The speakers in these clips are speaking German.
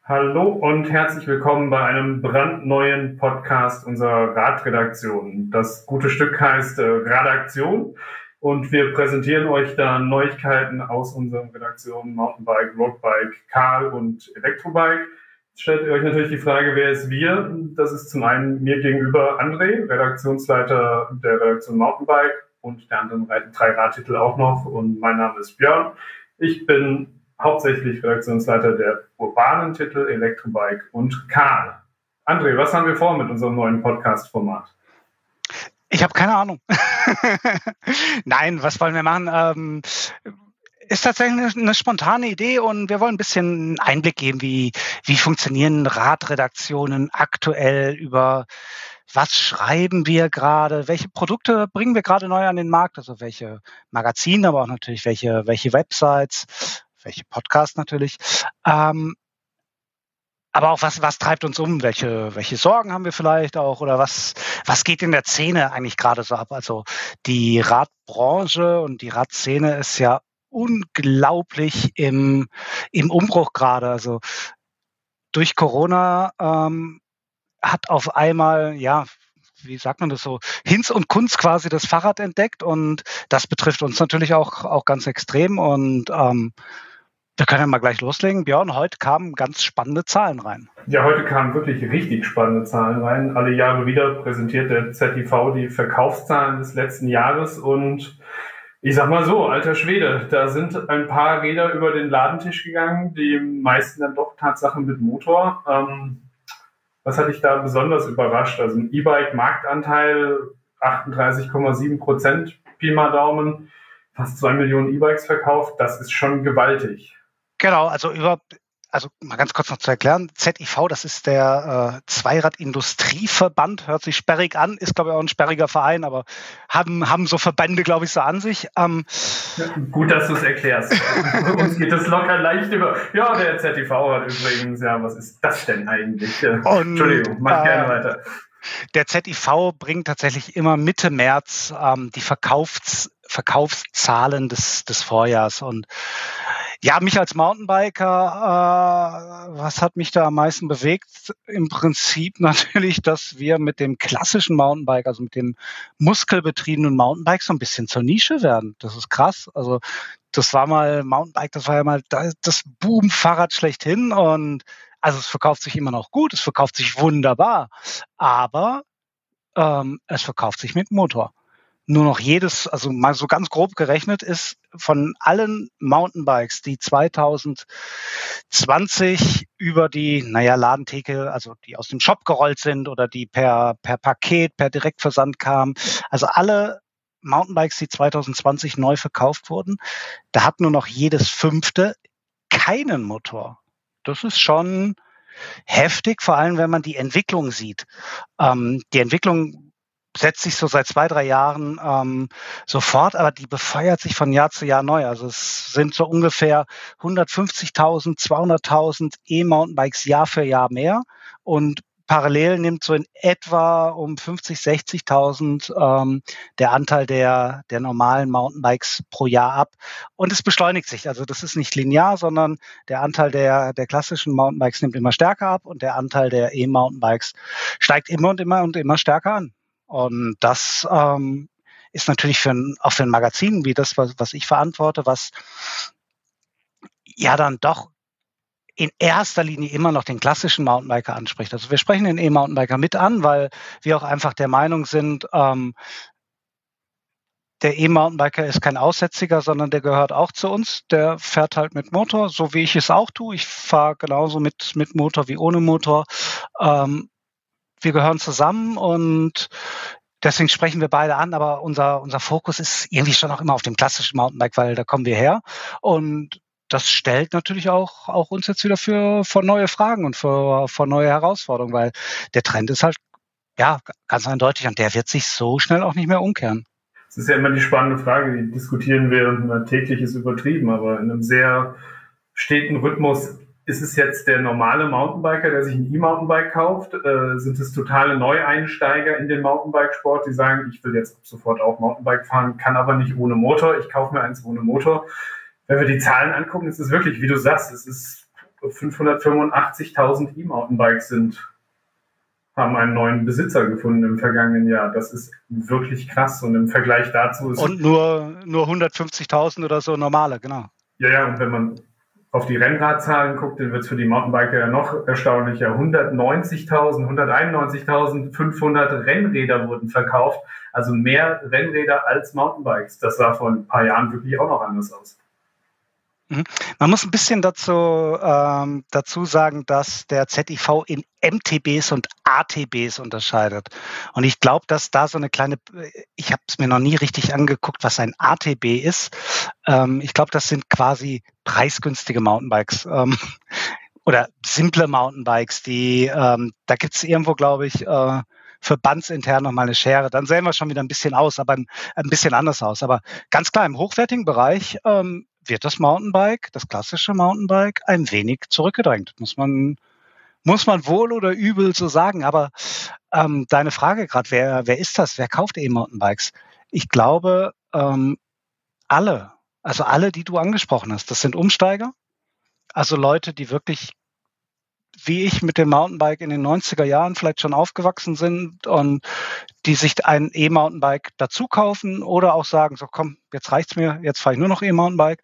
Hallo und herzlich willkommen bei einem brandneuen Podcast unserer Radredaktion. Das gute Stück heißt Radaktion und wir präsentieren euch da Neuigkeiten aus unseren Redaktionen Mountainbike, Roadbike, Karl und Elektrobike. Jetzt stellt ihr euch natürlich die Frage, wer ist wir? Das ist zum einen mir gegenüber André, Redaktionsleiter der Redaktion Mountainbike und der anderen drei Radtitel auch noch, und mein Name ist Björn. Ich bin hauptsächlich Redaktionsleiter der urbanen Titel Elektrobike und Karl. André, was haben wir vor mit unserem neuen Podcast-Format? Ich habe keine Ahnung. Nein, was wollen wir machen? Ist tatsächlich eine spontane Idee und wir wollen ein bisschen Einblick geben, wie funktionieren Radredaktionen aktuell, über was schreiben wir gerade, welche Produkte bringen wir gerade neu an den Markt, also welche Magazine, aber auch natürlich welche Websites, welche Podcasts natürlich. Aber auch was treibt uns um? Welche Sorgen haben wir vielleicht auch? Oder was geht in der Szene eigentlich gerade so ab? Also die Radbranche und die Radszene ist ja unglaublich im Umbruch gerade. Also durch Corona hat auf einmal, ja, wie sagt man das so, Hinz und Kunz quasi das Fahrrad entdeckt, und das betrifft uns natürlich auch ganz extrem. Und wir können ja mal gleich loslegen. Björn, heute kamen ganz spannende Zahlen rein. Ja, heute kamen wirklich richtig spannende Zahlen rein. Alle Jahre wieder präsentiert der ZIV die Verkaufszahlen des letzten Jahres und ich sag mal so, alter Schwede, da sind ein paar Räder über den Ladentisch gegangen, die meisten dann doch Tatsache mit Motor. Was hat dich da besonders überrascht? Also ein E-Bike-Marktanteil 38,7%, Pi mal Daumen, fast 2 Millionen E-Bikes verkauft, das ist schon gewaltig. Genau, also mal ganz kurz noch zu erklären, ZIV, das ist der Zweirad-Industrieverband, hört sich sperrig an, ist glaube ich auch ein sperriger Verein, aber haben so Verbände, glaube ich, so an sich. Gut, dass du es erklärst. Uns geht es locker leicht über. Ja, der ZIV hat übrigens, ja, was ist das denn eigentlich? Entschuldigung, mach gerne weiter. Der ZIV bringt tatsächlich immer Mitte März die Verkaufszahlen des Vorjahrs. Und ja, mich als Mountainbiker, was hat mich da am meisten bewegt? Im Prinzip natürlich, dass wir mit dem klassischen Mountainbike, also mit dem muskelbetriebenen Mountainbike, so ein bisschen zur Nische werden. Das ist krass. Also das war ja mal das Boom-Fahrrad schlechthin, und also es verkauft sich immer noch gut, es verkauft sich wunderbar, aber es verkauft sich mit Motor. Nur noch also mal so ganz grob gerechnet, ist von allen Mountainbikes, die 2020 über die, Ladentheke, also die aus dem Shop gerollt sind oder die per Paket, per Direktversand kamen, also alle Mountainbikes, die 2020 neu verkauft wurden, da hat nur noch jedes 5. keinen Motor. Das ist schon heftig, vor allem wenn man die Entwicklung sieht. Die Entwicklung setzt sich so seit 2-3 Jahren sofort, aber die befeuert sich von Jahr zu Jahr neu. Also es sind so ungefähr 150.000, 200.000 E-Mountainbikes Jahr für Jahr mehr, und parallel nimmt so in etwa um 50.000, 60.000 der Anteil der normalen Mountainbikes pro Jahr ab. Und es beschleunigt sich. Also das ist nicht linear, sondern der Anteil der klassischen Mountainbikes nimmt immer stärker ab und der Anteil der E-Mountainbikes steigt immer und immer stärker an. Und das ist natürlich auch für ein Magazin wie das, was ich verantworte, was ja dann doch in erster Linie immer noch den klassischen Mountainbiker anspricht. Also wir sprechen den E-Mountainbiker mit an, weil wir auch einfach der Meinung sind, der E-Mountainbiker ist kein Aussätziger, sondern der gehört auch zu uns. Der fährt halt mit Motor, so wie ich es auch tue. Ich fahre genauso mit Motor wie ohne Motor. Wir gehören zusammen und deswegen sprechen wir beide an, aber unser Fokus ist irgendwie schon auch immer auf dem klassischen Mountainbike, weil da kommen wir her. Und das stellt natürlich auch uns jetzt wieder vor neue Fragen und vor neue Herausforderungen, weil der Trend ist halt, ja, ganz eindeutig, und der wird sich so schnell auch nicht mehr umkehren. Das ist ja immer die spannende Frage, die diskutieren wir, täglich ist übertrieben, aber in einem sehr steten Rhythmus. Ist es jetzt der normale Mountainbiker, der sich ein E-Mountainbike kauft? Sind es totale Neueinsteiger in den Mountainbikesport, die sagen, ich will jetzt sofort auch Mountainbike fahren, kann aber nicht ohne Motor, ich kaufe mir eins ohne Motor? Wenn wir die Zahlen angucken, ist es wirklich, wie du sagst, es ist 585.000 E-Mountainbikes haben einen neuen Besitzer gefunden im vergangenen Jahr. Das ist wirklich krass. Und im Vergleich dazu ist... Und nur 150.000 oder so normale, genau. Ja, und wenn man auf die Rennradzahlen guckt, dann wird es für die Mountainbiker ja noch erstaunlicher. 191.500 Rennräder wurden verkauft. Also mehr Rennräder als Mountainbikes. Das sah vor ein paar Jahren wirklich auch noch anders aus. Man muss ein bisschen dazu sagen, dass der ZIV in MTBs und ATBs unterscheidet. Und ich glaube, dass da so eine kleine, ich habe es mir noch nie richtig angeguckt, was ein ATB ist. Ich glaube, das sind quasi preisgünstige Mountainbikes oder simple Mountainbikes, die, da gibt es irgendwo, glaube ich, verbandsintern nochmal eine Schere. Dann sehen wir schon wieder ein bisschen anders aus. Aber ganz klar, im hochwertigen Bereich wird das Mountainbike, das klassische Mountainbike, ein wenig zurückgedrängt. Muss man wohl oder übel so sagen. Aber deine Frage gerade, wer ist das? Wer kauft E-Mountainbikes? Ich glaube, alle, die du angesprochen hast, das sind Umsteiger. Also Leute, die wirklich, wie ich, mit dem Mountainbike in den 90er Jahren vielleicht schon aufgewachsen sind und die sich ein E-Mountainbike dazu kaufen oder auch sagen, so komm, jetzt reicht's mir, jetzt fahre ich nur noch E-Mountainbike.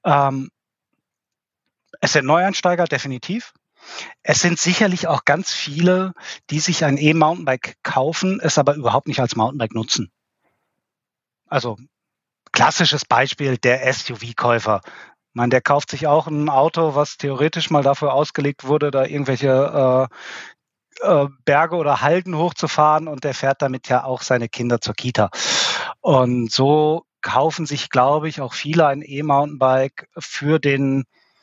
Es sind Neueinsteiger, definitiv. Es sind sicherlich auch ganz viele, die sich ein E-Mountainbike kaufen, es aber überhaupt nicht als Mountainbike nutzen. Also klassisches Beispiel, der SUV-Käufer. Ich meine, der kauft sich auch ein Auto, was theoretisch mal dafür ausgelegt wurde, da irgendwelche Berge oder Halden hochzufahren, und der fährt damit ja auch seine Kinder zur Kita. Und so kaufen sich, glaube ich, auch viele ein E-Mountainbike für den,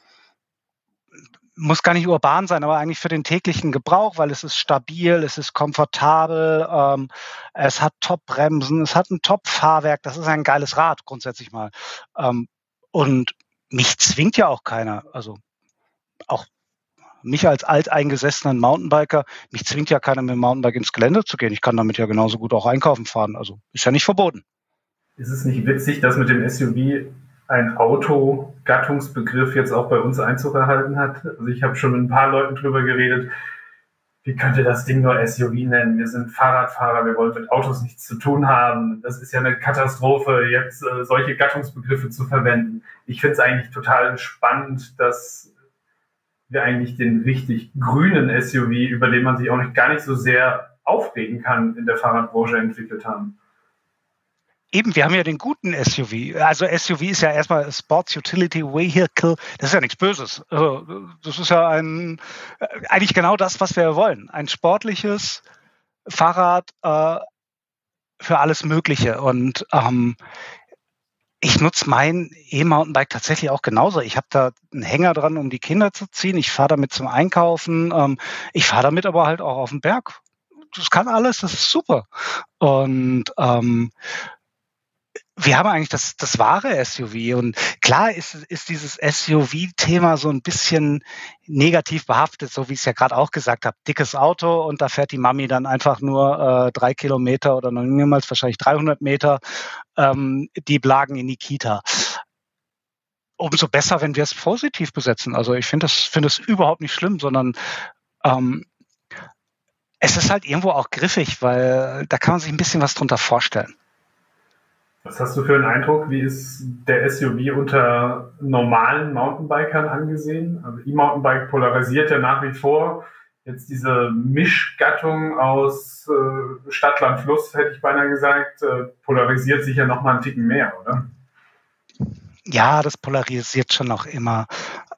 muss gar nicht urban sein, aber eigentlich für den täglichen Gebrauch, weil es ist stabil, es ist komfortabel, es hat Top-Bremsen, es hat ein Top-Fahrwerk, das ist ein geiles Rad grundsätzlich mal. Und mich zwingt ja auch keiner, also auch mich als alteingesessenen Mountainbiker, mich zwingt ja keiner mit dem Mountainbike ins Gelände zu gehen. Ich kann damit ja genauso gut auch einkaufen fahren. Also ist ja nicht verboten. Ist es nicht witzig, dass mit dem SUV ein Auto-Gattungsbegriff jetzt auch bei uns Einzug erhalten hat? Also ich habe schon mit ein paar Leuten drüber geredet, wie könnt ihr das Ding nur SUV nennen? Wir sind Fahrradfahrer, wir wollen mit Autos nichts zu tun haben. Das ist ja eine Katastrophe, jetzt solche Gattungsbegriffe zu verwenden. Ich finde es eigentlich total spannend, dass wir eigentlich den richtig grünen SUV, über den man sich auch gar nicht so sehr aufregen kann, in der Fahrradbranche entwickelt haben. Eben, wir haben ja den guten SUV. Also SUV ist ja erstmal Sports Utility Vehicle. Das ist ja nichts Böses. Also, das ist ja eigentlich genau das, was wir wollen. Ein sportliches Fahrrad für alles Mögliche. Und ich nutze mein E-Mountainbike tatsächlich auch genauso. Ich habe da einen Hänger dran, um die Kinder zu ziehen. Ich fahre damit zum Einkaufen. Ich fahre damit aber halt auch auf den Berg. Das kann alles, das ist super. Und wir haben eigentlich das wahre SUV. Und klar ist dieses SUV-Thema so ein bisschen negativ behaftet, so wie ich es ja gerade auch gesagt habe. Dickes Auto und da fährt die Mami dann einfach nur 3 Kilometer oder noch niemals wahrscheinlich 300 Meter die Blagen in die Kita. Umso besser, wenn wir es positiv besetzen. Also ich finde das überhaupt nicht schlimm, sondern es ist halt irgendwo auch griffig, weil da kann man sich ein bisschen was drunter vorstellen. Was hast du für einen Eindruck? Wie ist der SUV unter normalen Mountainbikern angesehen? Also E-Mountainbike polarisiert ja nach wie vor. Jetzt diese Mischgattung aus Stadt, Land, Fluss, hätte ich beinahe gesagt, polarisiert sich ja noch mal einen Ticken mehr, oder? Ja, das polarisiert schon noch immer.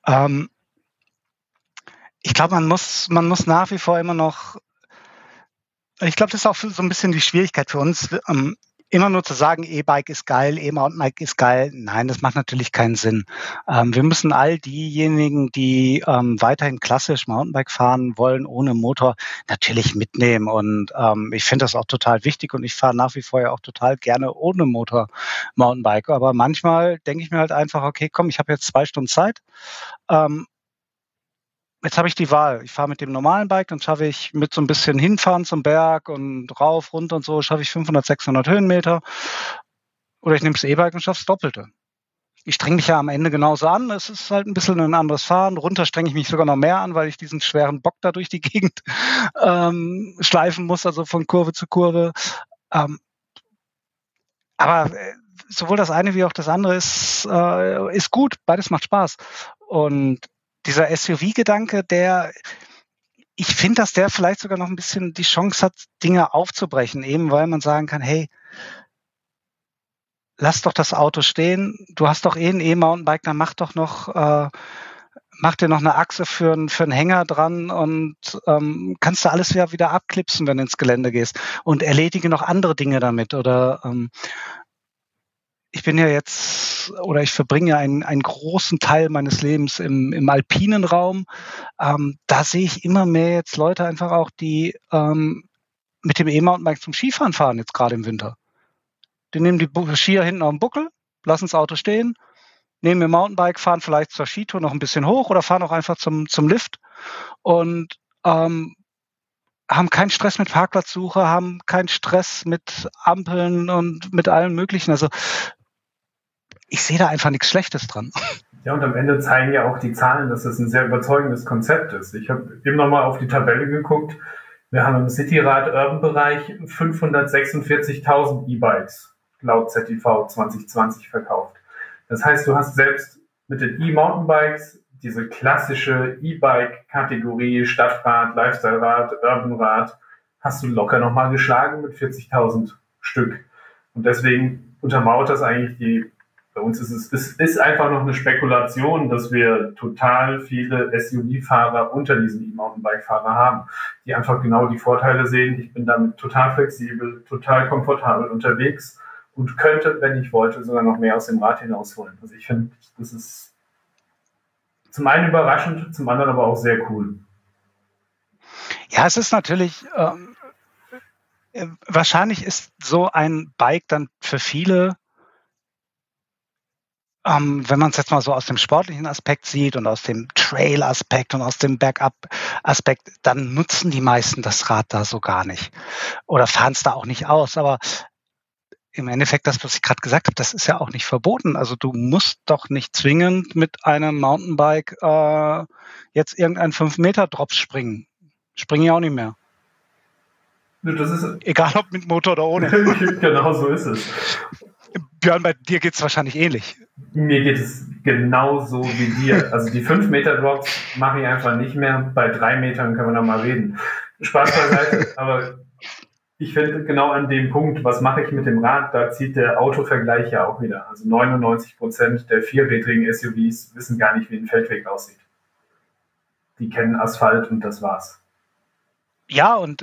Ich glaube, man muss nach wie vor immer noch, ich glaube, das ist auch so ein bisschen die Schwierigkeit für uns, immer nur zu sagen, E-Bike ist geil, E-Mountainbike ist geil. Nein, das macht natürlich keinen Sinn. Wir müssen all diejenigen, die weiterhin klassisch Mountainbike fahren wollen, ohne Motor, natürlich mitnehmen. Und ich finde das auch total wichtig und ich fahre nach wie vor ja auch total gerne ohne Motor Mountainbike. Aber manchmal denke ich mir halt einfach, okay, komm, ich habe jetzt 2 Stunden Zeit. Jetzt habe ich die Wahl. Ich fahre mit dem normalen Bike, dann schaffe ich mit so ein bisschen hinfahren zum Berg und rauf, runter und so, schaffe ich 500, 600 Höhenmeter. Oder ich nehme das E-Bike und schaffe das Doppelte. Ich strenge mich ja am Ende genauso an. Es ist halt ein bisschen ein anderes Fahren. Runter strenge ich mich sogar noch mehr an, weil ich diesen schweren Bock da durch die Gegend schleifen muss, also von Kurve zu Kurve. Aber sowohl das eine wie auch das andere ist gut. Beides macht Spaß. Und dieser SUV-Gedanke, ich finde, dass der vielleicht sogar noch ein bisschen die Chance hat, Dinge aufzubrechen, eben weil man sagen kann, hey, lass doch das Auto stehen. Du hast doch ein E-Mountainbike, dann mach dir noch eine Achse für einen Hänger dran und kannst du alles wieder abklipsen, wenn du ins Gelände gehst und erledige noch andere Dinge damit. Oder ich verbringe ja einen großen Teil meines Lebens im alpinen Raum. Da sehe ich immer mehr jetzt Leute einfach auch, die mit dem E-Mountainbike zum Skifahren fahren, jetzt gerade im Winter. Die nehmen die Skier hinten auf dem Buckel, lassen das Auto stehen, nehmen ihr Mountainbike, fahren vielleicht zur Skitour noch ein bisschen hoch oder fahren auch einfach zum Lift und haben keinen Stress mit Parkplatzsuche, haben keinen Stress mit Ampeln und mit allem Möglichen. Also ich sehe da einfach nichts Schlechtes dran. Ja, und am Ende zeigen ja auch die Zahlen, dass das ein sehr überzeugendes Konzept ist. Ich habe eben nochmal auf die Tabelle geguckt. Wir haben im Cityrad-Urban-Bereich 546.000 E-Bikes laut ZIV 2020 verkauft. Das heißt, du hast selbst mit den E-Mountainbikes diese klassische E-Bike-Kategorie Stadtrad, Lifestyle-Rad, Urban-Rad hast du locker nochmal geschlagen mit 40.000 Stück. Und deswegen untermauert das eigentlich bei uns ist es einfach noch eine Spekulation, dass wir total viele SUV-Fahrer unter diesen E-Mountainbike-Fahrer haben, die einfach genau die Vorteile sehen. Ich bin damit total flexibel, total komfortabel unterwegs und könnte, wenn ich wollte, sogar noch mehr aus dem Rad hinausholen. Also ich finde, das ist zum einen überraschend, zum anderen aber auch sehr cool. Ja, es ist natürlich, wahrscheinlich ist so ein Bike dann für viele, wenn man es jetzt mal so aus dem sportlichen Aspekt sieht und aus dem Trail-Aspekt und aus dem Bergab-Aspekt, dann nutzen die meisten das Rad da so gar nicht oder fahren es da auch nicht aus. Aber im Endeffekt, das, was ich gerade gesagt habe, das ist ja auch nicht verboten. Also du musst doch nicht zwingend mit einem Mountainbike jetzt irgendeinen 5-Meter-Drops springen. Springe ich auch nicht mehr. Das ist egal ob mit Motor oder ohne. Genau so ist es. Björn, bei dir geht es wahrscheinlich ähnlich. Mir geht es genauso wie dir. Also die 5-Meter-Drops mache ich einfach nicht mehr. Bei 3 Metern können wir noch mal reden. Spaß beiseite, aber ich finde genau an dem Punkt, was mache ich mit dem Rad, da zieht der Autovergleich ja auch wieder. Also 99% der vierrädrigen SUVs wissen gar nicht, wie ein Feldweg aussieht. Die kennen Asphalt und das war's. Ja, und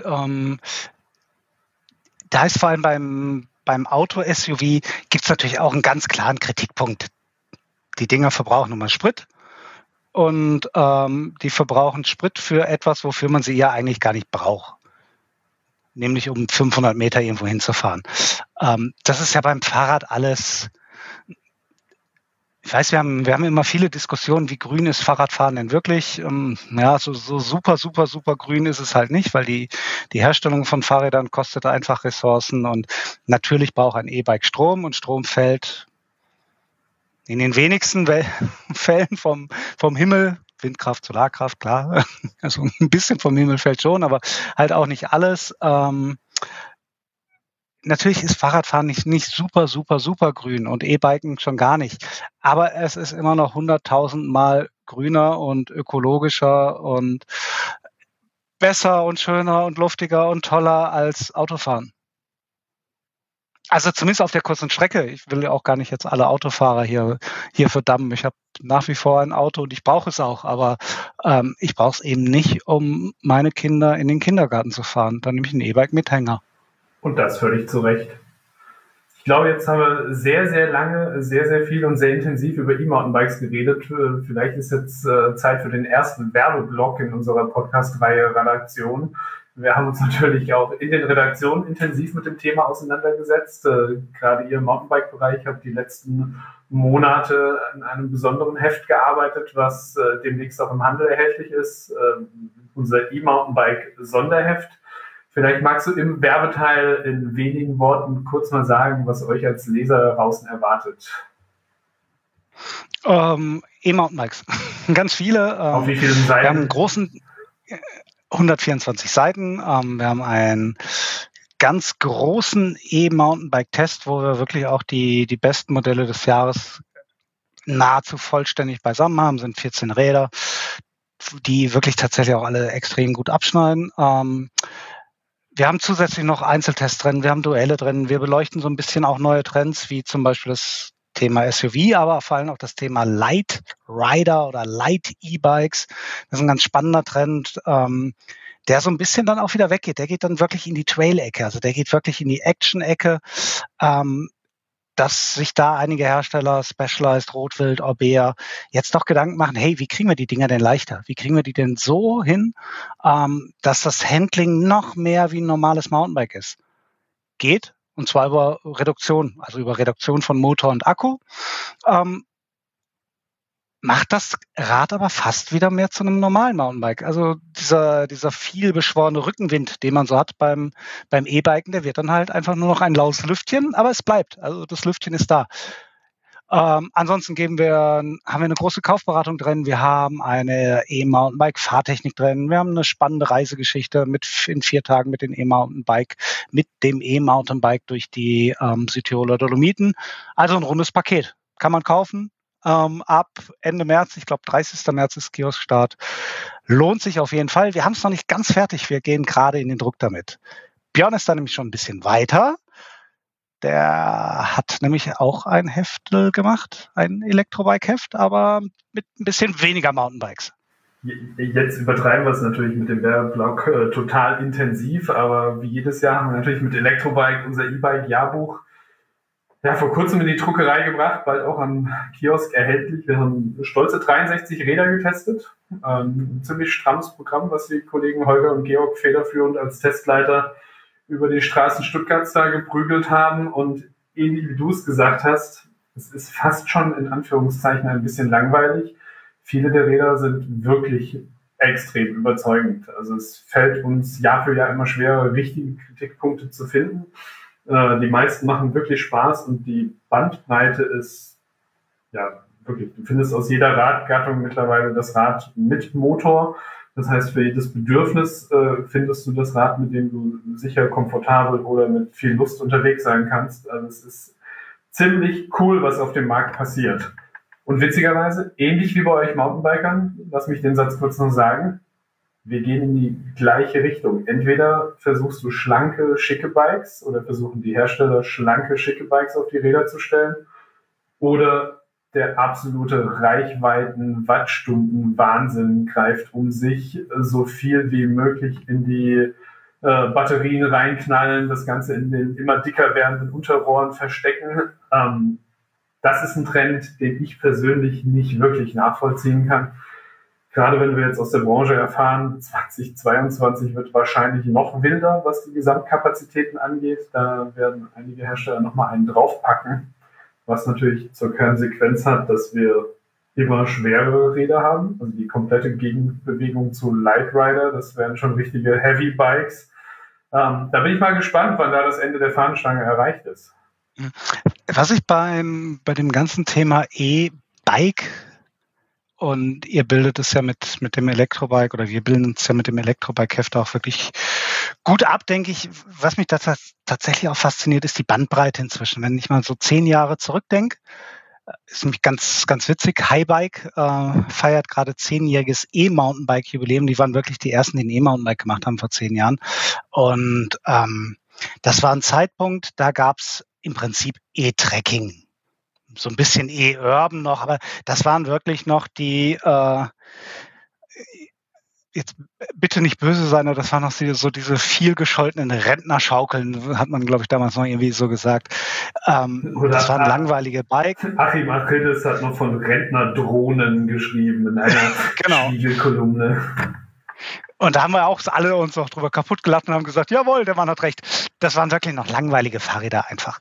da ist vor allem beim Auto-SUV gibt es natürlich auch einen ganz klaren Kritikpunkt. Die Dinger verbrauchen nun mal Sprit und die verbrauchen Sprit für etwas, wofür man sie ja eigentlich gar nicht braucht. Nämlich um 500 Meter irgendwo hinzufahren. Das ist ja beim Fahrrad alles. Ich weiß, wir haben immer viele Diskussionen, wie grün ist Fahrradfahren denn wirklich? Ja, so super, super, super grün ist es halt nicht, weil die Herstellung von Fahrrädern kostet einfach Ressourcen und natürlich braucht ein E-Bike Strom und Strom fällt in den wenigsten Fällen vom Himmel. Windkraft, Solarkraft, klar. Also ein bisschen vom Himmel fällt schon, aber halt auch nicht alles. Natürlich ist Fahrradfahren nicht super, super, super grün und E-Biken schon gar nicht. Aber es ist immer noch 100.000 Mal grüner und ökologischer und besser und schöner und luftiger und toller als Autofahren. Also zumindest auf der kurzen Strecke. Ich will ja auch gar nicht jetzt alle Autofahrer hier verdammen. Ich habe nach wie vor ein Auto und ich brauche es auch, aber ich brauche es eben nicht, um meine Kinder in den Kindergarten zu fahren. Dann nehme ich ein E-Bike mit Hänger. Und das völlig zu Recht. Ich glaube, jetzt haben wir sehr, sehr lange, sehr, sehr viel und sehr intensiv über E-Mountainbikes geredet. Vielleicht ist jetzt Zeit für den ersten Werbeblock in unserer Podcast-Reihe Redaktion. Wir haben uns natürlich auch in den Redaktionen intensiv mit dem Thema auseinandergesetzt. Gerade ihr im Mountainbike-Bereich habt die letzten Monate an einem besonderen Heft gearbeitet, was demnächst auch im Handel erhältlich ist. Unser E-Mountainbike-Sonderheft. Vielleicht magst du im Werbeteil in wenigen Worten kurz mal sagen, was euch als Leser draußen erwartet. E-Mountainbikes. Ganz viele. Auf wie vielen Seiten? Wir haben einen großen 124 Seiten. Wir haben einen ganz großen E-Mountainbike-Test, wo wir wirklich auch die besten Modelle des Jahres nahezu vollständig beisammen haben. Sind 14 Räder, die wirklich tatsächlich auch alle extrem gut abschneiden. Wir haben zusätzlich noch Einzeltests drin, wir haben Duelle drin, wir beleuchten so ein bisschen auch neue Trends, wie zum Beispiel das Thema SUV, aber vor allem auch das Thema Light Rider oder Light E-Bikes. Das ist ein ganz spannender Trend, der so ein bisschen dann auch wieder weggeht. Der geht dann wirklich in die Trail-Ecke, also der geht wirklich in die Action-Ecke, dass sich da einige Hersteller, Specialized, Rotwild, Orbea, jetzt doch Gedanken machen, hey, wie kriegen wir die Dinger denn leichter? Wie kriegen wir die denn so hin, dass das Handling noch mehr wie ein normales Mountainbike ist? Geht, und zwar über Reduktion, also über Reduktion von Motor und Akku. Macht das Rad aber fast wieder mehr zu einem normalen Mountainbike. Also dieser viel beschworene Rückenwind, den man so hat beim E-Biken, der wird dann halt einfach nur noch ein laues Lüftchen, aber es bleibt. Also das Lüftchen ist da. Ansonsten haben wir eine große Kaufberatung drin. Wir haben eine E-Mountainbike-Fahrtechnik drin. Wir haben eine spannende Reisegeschichte in 4 Tagen mit dem E-Mountainbike durch die Südtiroler Dolomiten. Also ein rundes Paket. Kann man kaufen. Ab Ende März, ich glaube 30. März ist Kioskstart. Lohnt sich auf jeden Fall. Wir haben es noch nicht ganz fertig. Wir gehen gerade in den Druck damit. Björn ist da nämlich schon ein bisschen weiter. Der hat nämlich auch ein Heftel gemacht, ein Elektrobike-Heft, aber mit ein bisschen weniger Mountainbikes. Jetzt übertreiben wir es natürlich mit dem Werbeblock total intensiv, aber wie jedes Jahr haben wir natürlich mit Elektrobike unser E-Bike-Jahrbuch vor kurzem in die Druckerei gebracht, bald auch am Kiosk erhältlich. Wir haben stolze 63 Räder getestet. Ein ziemlich strammes Programm, was die Kollegen Holger und Georg federführend als Testleiter über die Straßen Stuttgarts da geprügelt haben. Und ähnlich wie du es gesagt hast, es ist fast schon in Anführungszeichen ein bisschen langweilig. Viele der Räder sind wirklich extrem überzeugend. Also es fällt uns Jahr für Jahr immer schwerer, richtige Kritikpunkte zu finden. Die meisten machen wirklich Spaß und die Bandbreite ist wirklich, du findest aus jeder Radgattung mittlerweile das Rad mit Motor. Das heißt, für jedes Bedürfnis findest du das Rad, mit dem du sicher, komfortabel oder mit viel Lust unterwegs sein kannst. Also es ist ziemlich cool, was auf dem Markt passiert. Und witzigerweise, ähnlich wie bei euch Mountainbikern, lass mich den Satz kurz noch sagen, wir gehen in die gleiche Richtung. Entweder versuchst du schlanke, schicke Bikes oder versuchen die Hersteller schlanke, schicke Bikes auf die Räder zu stellen oder der absolute Reichweiten-Wattstunden-Wahnsinn greift um sich, so viel wie möglich in die Batterien reinknallen, das Ganze in den immer dicker werdenden Unterrohren verstecken. Das ist ein Trend, den ich persönlich nicht wirklich nachvollziehen kann. Gerade wenn wir jetzt aus der Branche erfahren, 2022 wird wahrscheinlich noch wilder, was die Gesamtkapazitäten angeht. Da werden einige Hersteller nochmal einen draufpacken, was natürlich zur Konsequenz hat, dass wir immer schwerere Räder haben. Also die komplette Gegenbewegung zu Light Rider, das werden schon richtige Heavy Bikes. Da bin ich mal gespannt, wann da das Ende der Fahnenstange erreicht ist. Was ich bei dem ganzen Thema E-Bike, und ihr bildet es ja mit dem Elektrobike oder wir bilden es ja mit dem Elektrobike-Heft auch wirklich gut ab, denke ich. Was mich da tatsächlich auch fasziniert, ist die Bandbreite inzwischen. Wenn ich mal so 10 Jahre zurückdenke, ist nämlich ganz, ganz witzig. Highbike feiert gerade 10-jähriges E-Mountainbike-Jubiläum. Die waren wirklich die ersten, die ein E-Mountainbike gemacht haben vor 10 Jahren. Und das war ein Zeitpunkt, da gab es im Prinzip E-Trekking. So ein bisschen E-Urban noch, aber das waren wirklich noch die, jetzt bitte nicht böse sein, aber das waren noch so diese viel gescholtenen Rentnerschaukeln, hat man, glaube ich, damals noch irgendwie so gesagt. Das waren langweilige Bikes. Achim Achilles hat noch von Rentnerdrohnen geschrieben in einer Spiegelkolumne. Und da haben wir auch alle uns noch drüber kaputt gelacht und haben gesagt, jawohl, der Mann hat recht. Das waren wirklich noch langweilige Fahrräder einfach.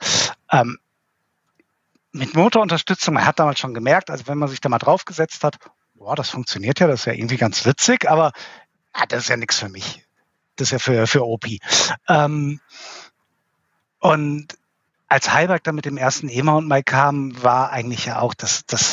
Mit Motorunterstützung, man hat damals schon gemerkt, also wenn man sich da mal draufgesetzt hat, boah, das funktioniert ja, das ist ja irgendwie ganz witzig, aber das ist ja nichts für mich. Das ist ja für OP. Und als Halberg dann mit dem ersten E-Mountainbike kam, war eigentlich ja auch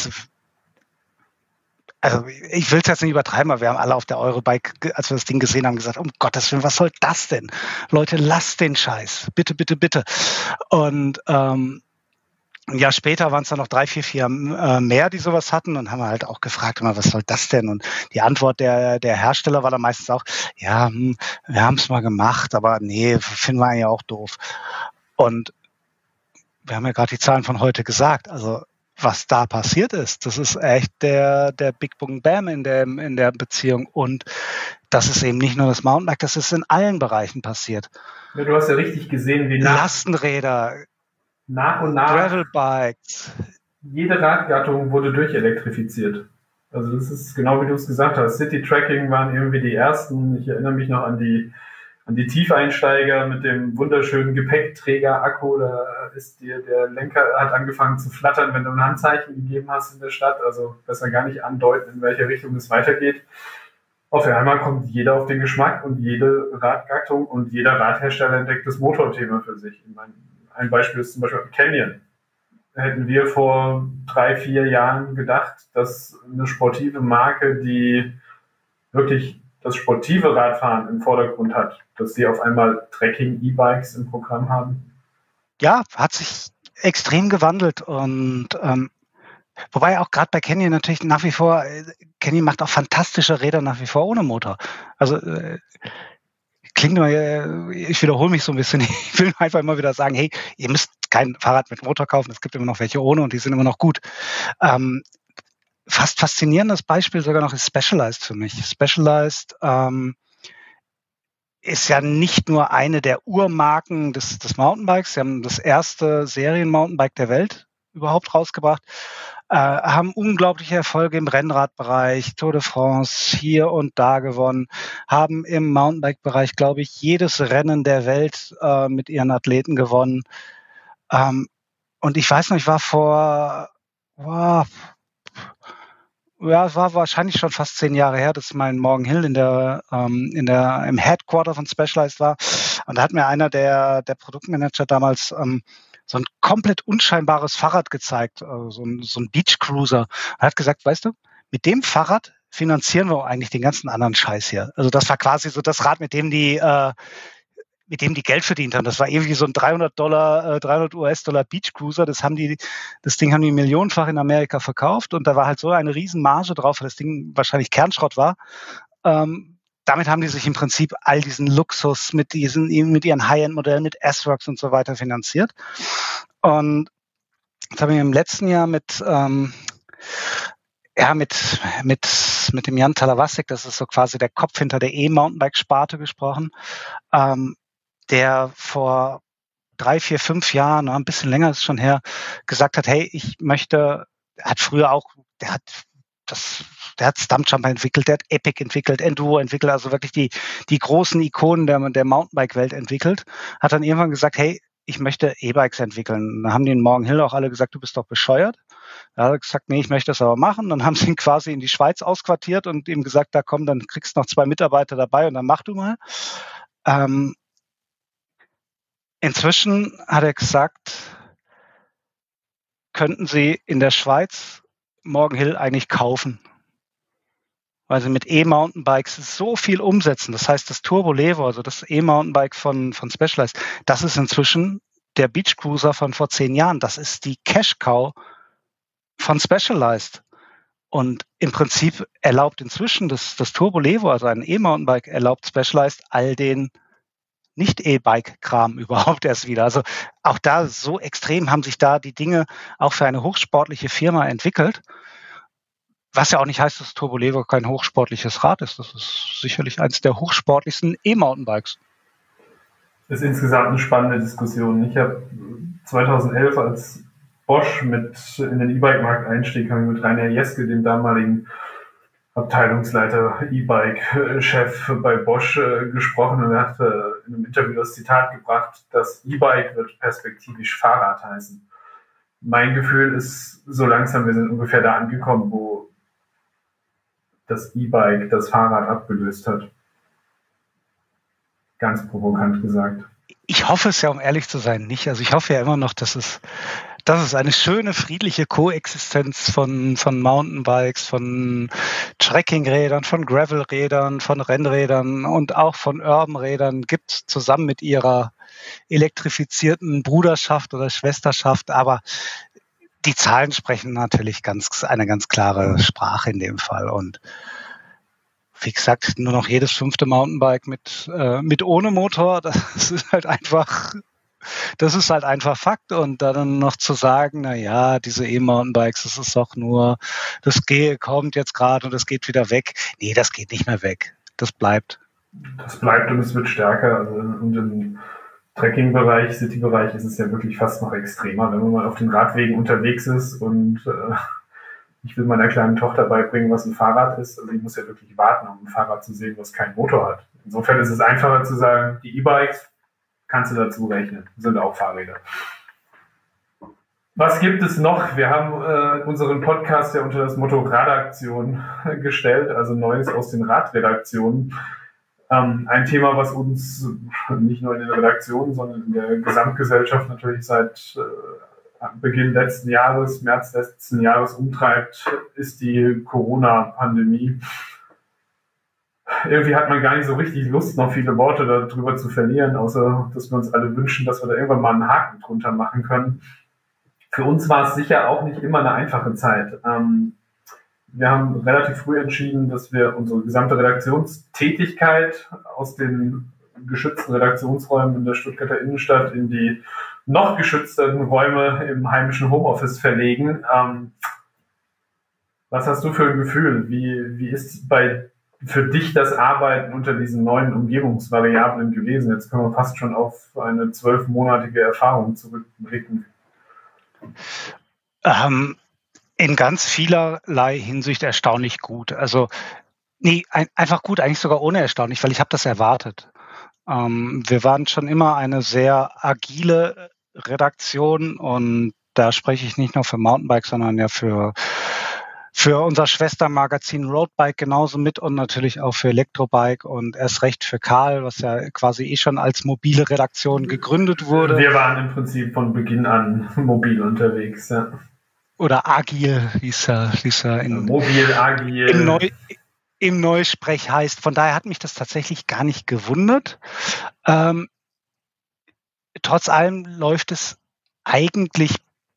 also ich will es jetzt nicht übertreiben, aber wir haben alle auf der Eurobike, als wir das Ding gesehen haben, gesagt, um Gottes Willen, was soll das denn? Leute, lasst den Scheiß. Bitte, bitte, bitte. Und ein Jahr später waren es dann noch 3, 4 Firmen mehr, die sowas hatten, und haben wir halt auch gefragt, was soll das denn? Und die Antwort der Hersteller war dann meistens auch, ja, wir haben es mal gemacht, aber nee, finden wir eigentlich auch doof. Und wir haben ja gerade die Zahlen von heute gesagt, also was da passiert ist, das ist echt der Big Boom Bam in der Beziehung. Und das ist eben nicht nur das Mountainbike, das ist in allen Bereichen passiert. Ja, du hast ja richtig gesehen, wie Lastenräder, nach und nach Gravelbikes. Jede Radgattung wurde durchelektrifiziert. Also das ist genau wie du es gesagt hast. City Tracking waren irgendwie die ersten. Ich erinnere mich noch an die Tiefeinsteiger mit dem wunderschönen Gepäckträger-Akku. Da ist dir der Lenker hat angefangen zu flattern, wenn du ein Handzeichen gegeben hast in der Stadt. Also besser gar nicht andeuten, in welche Richtung es weitergeht. Auf einmal kommt jeder auf den Geschmack und jede Radgattung und jeder Radhersteller entdeckt das Motorthema für sich. Ein Beispiel ist zum Beispiel Canyon. Hätten wir vor 3, 4 Jahren gedacht, dass eine sportive Marke, die wirklich das sportive Radfahren im Vordergrund hat, dass sie auf einmal Trekking-E-Bikes im Programm haben? Ja, hat sich extrem gewandelt. Und wobei auch gerade bei Canyon natürlich nach wie vor, Canyon macht auch fantastische Räder nach wie vor ohne Motor. Also klingt immer, ich wiederhole mich so ein bisschen, ich will einfach immer wieder sagen, hey, ihr müsst kein Fahrrad mit Motor kaufen, es gibt immer noch welche ohne und die sind immer noch gut. Fast faszinierendes Beispiel sogar noch ist Specialized für mich. Specialized ist ja nicht nur eine der Urmarken des Mountainbikes. Sie haben das erste Serien-Mountainbike der Welt überhaupt rausgebracht, haben unglaubliche Erfolge im Rennradbereich, Tour de France hier und da gewonnen, haben im Mountainbike-Bereich, glaube ich, jedes Rennen der Welt mit ihren Athleten gewonnen. Und ich weiß noch, ich war es war wahrscheinlich schon fast 10 Jahre her, dass mein Morgan Hill im Headquarter von Specialized war. Und da hat mir einer der Produktmanager damals so ein komplett unscheinbares Fahrrad gezeigt, so ein Beach Cruiser. Er hat gesagt, weißt du, mit dem Fahrrad finanzieren wir eigentlich den ganzen anderen Scheiß hier. Also das war quasi so das Rad, mit dem die Geld verdient haben. Das war irgendwie so ein $300 US-Dollar Beach Cruiser. Das Ding haben die millionenfach in Amerika verkauft und da war halt so eine riesen Marge drauf, weil das Ding wahrscheinlich Kernschrott war. Damit haben die sich im Prinzip all diesen Luxus mit ihren High-End-Modellen, mit S-Works und so weiter finanziert. Und das habe ich im letzten Jahr mit dem Jan Talawasek, das ist so quasi der Kopf hinter der E-Mountainbike-Sparte, gesprochen, der vor 3, 4, 5 Jahren, ein bisschen länger ist schon her, gesagt hat, hey, der hat Stumpjumper entwickelt, der hat Epic entwickelt, Enduro entwickelt, also wirklich die großen Ikonen der Mountainbike-Welt entwickelt, hat dann irgendwann gesagt, hey, ich möchte E-Bikes entwickeln. Dann haben die in Morgan Hill auch alle gesagt, du bist doch bescheuert. Da hat er gesagt, nee, ich möchte das aber machen. Dann haben sie ihn quasi in die Schweiz ausquartiert und ihm gesagt, da komm, dann kriegst du noch 2 Mitarbeiter dabei und dann mach du mal. Inzwischen hat er gesagt, könnten Sie in der Schweiz Morgan Hill eigentlich kaufen, weil sie mit E-Mountainbikes so viel umsetzen. Das heißt, das Turbo Levo, also das E-Mountainbike von Specialized, das ist inzwischen der Beach Cruiser von vor 10 Jahren. Das ist die Cash Cow von Specialized. Und im Prinzip erlaubt inzwischen das Turbo Levo, also ein E-Mountainbike, erlaubt Specialized all den Nicht-E-Bike-Kram überhaupt erst wieder. Also auch da so extrem haben sich da die Dinge auch für eine hochsportliche Firma entwickelt. Was ja auch nicht heißt, dass Turbo Levo kein hochsportliches Rad ist. Das ist sicherlich eines der hochsportlichsten E-Mountainbikes. Das ist insgesamt eine spannende Diskussion. Ich habe 2011, als Bosch mit in den E-Bike-Markt einstieg, habe ich mit Rainer Jeske, dem damaligen Abteilungsleiter E-Bike-Chef bei Bosch, gesprochen, und er hat in einem Interview das Zitat gebracht, das E-Bike wird perspektivisch Fahrrad heißen. Mein Gefühl ist, so langsam, wir sind ungefähr da angekommen, wo das E-Bike das Fahrrad abgelöst hat. Ganz provokant gesagt. Ich hoffe es ja, um ehrlich zu sein, nicht. Also ich hoffe ja immer noch, dass es eine schöne, friedliche Koexistenz von Mountainbikes, von Trekkingrädern, von Gravelrädern, von Rennrädern und auch von Urban-Rädern gibt, zusammen mit ihrer elektrifizierten Bruderschaft oder Schwesterschaft. Aber die Zahlen sprechen natürlich eine ganz klare Sprache in dem Fall. Und wie gesagt, nur noch jedes 5. Mountainbike mit ohne Motor, das ist halt einfach Fakt. Und dann noch zu sagen, na ja, diese E-Mountainbikes, das ist doch nur, kommt jetzt gerade und das geht wieder weg. Nee, das geht nicht mehr weg. Das bleibt. Das bleibt und es wird stärker. Also, und im Trekking-Bereich, City-Bereich ist es ja wirklich fast noch extremer. Wenn man mal auf den Radwegen unterwegs ist und ich will meiner kleinen Tochter beibringen, was ein Fahrrad ist. Also ich muss ja wirklich warten, um ein Fahrrad zu sehen, was keinen Motor hat. Insofern ist es einfacher zu sagen, die E-Bikes kannst du dazu rechnen, sind auch Fahrräder. Was gibt es noch? Wir haben unseren Podcast ja unter das Motto Radaktion gestellt, also Neues aus den Radredaktionen. Ein Thema, was uns nicht nur in den Redaktionen, sondern in der Gesamtgesellschaft natürlich seit Beginn letzten Jahres, März letzten Jahres umtreibt, ist die Corona-Pandemie. Irgendwie hat man gar nicht so richtig Lust, noch viele Worte darüber zu verlieren, außer dass wir uns alle wünschen, dass wir da irgendwann mal einen Haken drunter machen können. Für uns war es sicher auch nicht immer eine einfache Zeit. Wir haben relativ früh entschieden, dass wir unsere gesamte Redaktionstätigkeit aus den geschützten Redaktionsräumen in der Stuttgarter Innenstadt in die noch geschützten Räume im heimischen Homeoffice verlegen. Was hast du für ein Gefühl? Wie ist für dich das Arbeiten unter diesen neuen Umgebungsvariablen gewesen? Jetzt können wir fast schon auf eine 12-monatige Erfahrung zurückblicken. In ganz vielerlei Hinsicht erstaunlich gut. Also einfach gut, eigentlich sogar ohne erstaunlich, weil ich habe das erwartet. Wir waren schon immer eine sehr agile Redaktion und da spreche ich nicht nur für Mountainbike, sondern ja für unser Schwestermagazin Roadbike genauso mit und natürlich auch für Elektrobike und erst recht für Karl, was ja quasi schon als mobile Redaktion gegründet wurde. Wir waren im Prinzip von Beginn an mobil unterwegs, ja. Oder agil, hieß er mobil, agil. Im Neusprech heißt. Von daher hat mich das tatsächlich gar nicht gewundert. Trotz allem läuft es eigentlich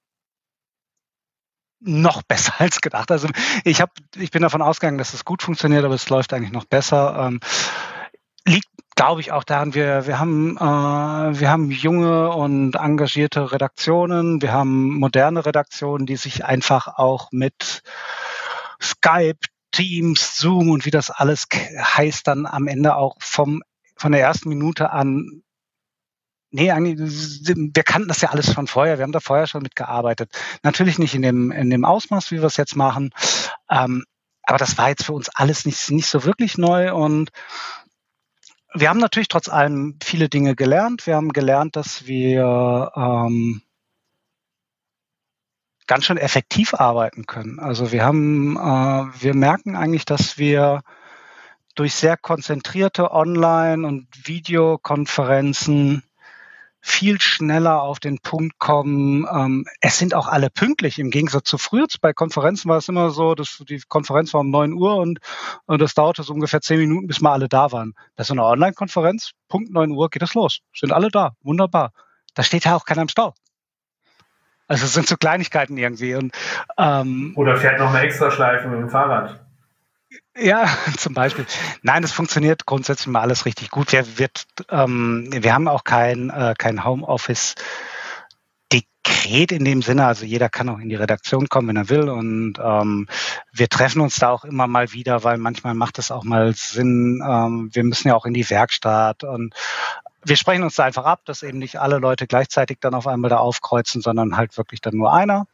noch besser als gedacht. Also ich bin davon ausgegangen, dass es gut funktioniert, aber es läuft eigentlich noch besser. Liegt, glaube ich, auch daran, wir haben junge und engagierte Redaktionen, wir haben moderne Redaktionen, die sich einfach auch mit Skype, Teams, Zoom und wie das alles heißt, dann am Ende auch von der ersten Minute an. Nee, wir kannten das ja alles von vorher. Wir haben da vorher schon mitgearbeitet. Natürlich nicht in dem Ausmaß, wie wir es jetzt machen. Aber das war jetzt für uns alles nicht so wirklich neu. Und wir haben natürlich trotz allem viele Dinge gelernt. Wir haben gelernt, dass wir ganz schön effektiv arbeiten können. Also wir merken eigentlich, dass wir durch sehr konzentrierte Online- und Videokonferenzen viel schneller auf den Punkt kommen. Es sind auch alle pünktlich, im Gegensatz zu früher. Bei Konferenzen war es immer so, dass die Konferenz war um 9 Uhr und das dauerte so ungefähr 10 Minuten, bis wir alle da waren. Bei so einer Online-Konferenz, Punkt 9 Uhr geht es los. Sind alle da, wunderbar. Da steht ja auch keiner im Stau. Also es sind so Kleinigkeiten irgendwie. Und, oder fährt noch eine Extraschleife mit dem Fahrrad. Ja, zum Beispiel. Nein, das funktioniert grundsätzlich mal alles richtig gut. Wir haben auch kein Homeoffice-Dekret in dem Sinne. Also jeder kann auch in die Redaktion kommen, wenn er will. Und wir treffen uns da auch immer mal wieder, weil manchmal macht es auch mal Sinn. Wir müssen ja auch in die Werkstatt und wir sprechen uns da einfach ab, dass eben nicht alle Leute gleichzeitig dann auf einmal da aufkreuzen, sondern halt wirklich dann nur einer.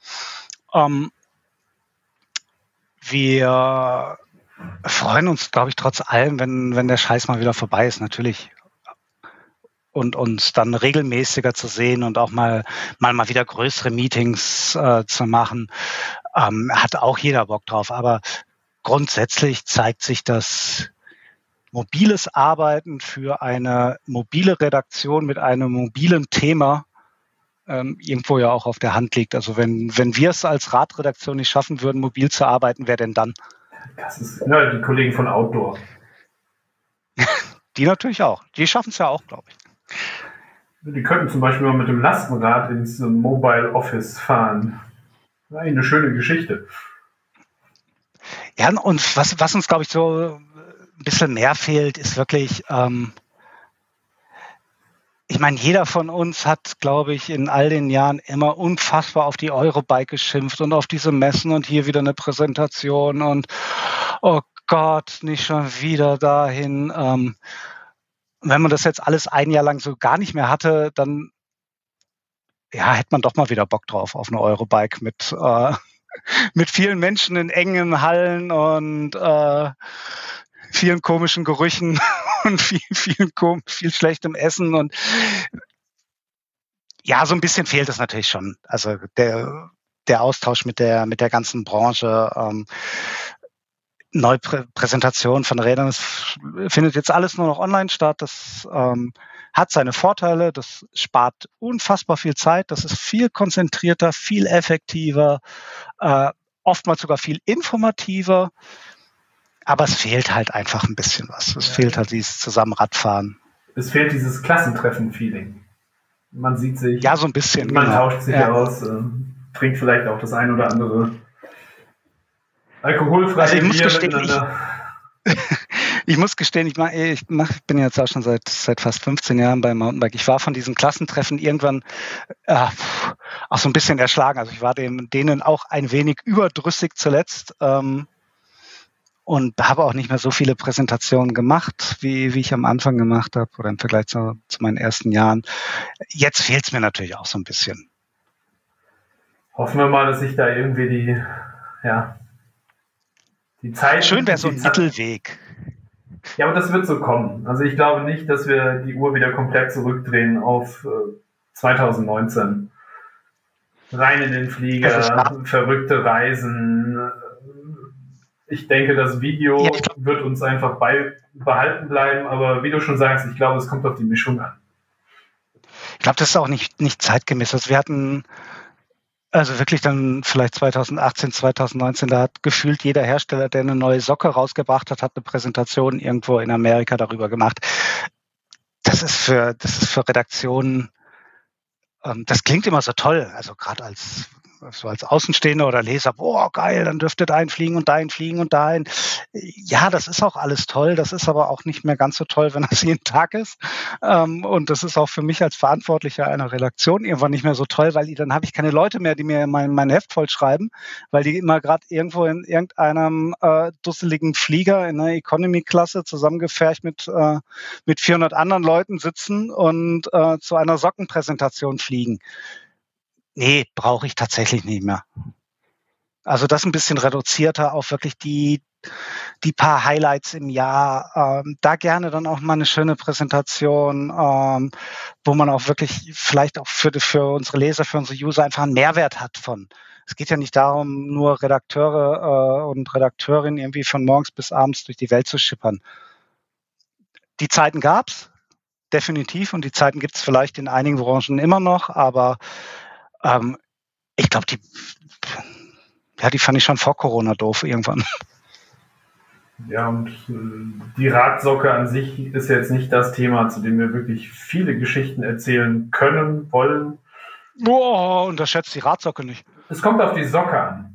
Wir freuen uns, glaube ich, trotz allem, wenn der Scheiß mal wieder vorbei ist, natürlich. Und uns dann regelmäßiger zu sehen und auch mal wieder größere Meetings zu machen, hat auch jeder Bock drauf. Aber grundsätzlich zeigt sich, dass mobiles Arbeiten für eine mobile Redaktion mit einem mobilen Thema irgendwo ja auch auf der Hand liegt. Also wenn wir es als Radredaktion nicht schaffen würden, mobil zu arbeiten, wer denn dann? Das ist die Kollegen von Outdoor. Die natürlich auch. Die schaffen es ja auch, glaube ich. Die könnten zum Beispiel mal mit dem Lastenrad ins Mobile Office fahren. Eine schöne Geschichte. Ja, und was uns, glaube ich, so ein bisschen mehr fehlt, ist wirklich, ich meine, jeder von uns hat, glaube ich, in all den Jahren immer unfassbar auf die Eurobike geschimpft und auf diese Messen und hier wieder eine Präsentation und oh Gott, nicht schon wieder dahin. Wenn man das jetzt alles ein Jahr lang so gar nicht mehr hatte, dann ja, hätte man doch mal wieder Bock drauf auf eine Eurobike mit vielen Menschen in engen Hallen und vielen komischen Gerüchen und viel schlechtem Essen. Und ja, so ein bisschen fehlt es natürlich schon. Also der Austausch mit der ganzen Branche, Neupräsentation von Rädern, das findet jetzt alles nur noch online statt. Das hat seine Vorteile, das spart unfassbar viel Zeit, das ist viel konzentrierter, viel effektiver, oftmals sogar viel informativer, aber es fehlt halt einfach ein bisschen was. Es fehlt halt dieses Zusammenradfahren. Es fehlt dieses Klassentreffen-Feeling. Man sieht sich, ja, so ein bisschen, man tauscht sich aus, trinkt vielleicht auch das ein oder andere alkoholfreie Bier miteinander. Ich muss gestehen, ich bin jetzt auch schon seit fast 15 Jahren beim Mountainbike. Ich war von diesen Klassentreffen irgendwann auch so ein bisschen erschlagen. Also ich war denen auch ein wenig überdrüssig zuletzt und habe auch nicht mehr so viele Präsentationen gemacht, wie ich am Anfang gemacht habe oder im Vergleich zu meinen ersten Jahren. Jetzt fehlt es mir natürlich auch so ein bisschen. Hoffen wir mal, dass sich da irgendwie die Zeit... Schön wäre so ein Mittelweg. Ja, aber das wird so kommen. Also ich glaube nicht, dass wir die Uhr wieder komplett zurückdrehen auf 2019. Rein in den Flieger, verrückte Reisen. Ich denke, das Video wird uns einfach behalten bleiben, aber wie du schon sagst, ich glaube, es kommt auf die Mischung an. Ich glaube, das ist auch nicht zeitgemäß. Also wir hatten also wirklich dann vielleicht 2018, 2019, da hat gefühlt jeder Hersteller, der eine neue Socke rausgebracht hat, eine Präsentation irgendwo in Amerika darüber gemacht. Das ist für Redaktionen, das klingt immer so toll, also gerade als Außenstehender oder Leser, boah, geil, dann dürfte dahin fliegen und dahin fliegen und dahin. Ja, das ist auch alles toll, das ist aber auch nicht mehr ganz so toll, wenn das jeden Tag ist. Und das ist auch für mich als Verantwortlicher einer Redaktion irgendwann nicht mehr so toll, weil dann habe ich keine Leute mehr, die mir mein Heft vollschreiben, weil die immer gerade irgendwo in irgendeinem dusseligen Flieger in einer Economy-Klasse zusammengepfercht mit 400 anderen Leuten sitzen und zu einer Sockenpräsentation fliegen. Nee, brauche ich tatsächlich nicht mehr. Also das ein bisschen reduzierter auf wirklich die paar Highlights im Jahr. Da gerne dann auch mal eine schöne Präsentation, wo man auch wirklich vielleicht auch für unsere Leser, für unsere User einfach einen Mehrwert hat von. Es geht ja nicht darum, nur Redakteure und Redakteurinnen irgendwie von morgens bis abends durch die Welt zu schippern. Die Zeiten gab's, definitiv, und die Zeiten gibt's vielleicht in einigen Branchen immer noch, aber ich glaube, die fand ich schon vor Corona doof irgendwann. Ja, und die Radsocke an sich ist jetzt nicht das Thema, zu dem wir wirklich viele Geschichten erzählen können, wollen. Boah, unterschätzt die Radsocke nicht. Es kommt auf die Socke an.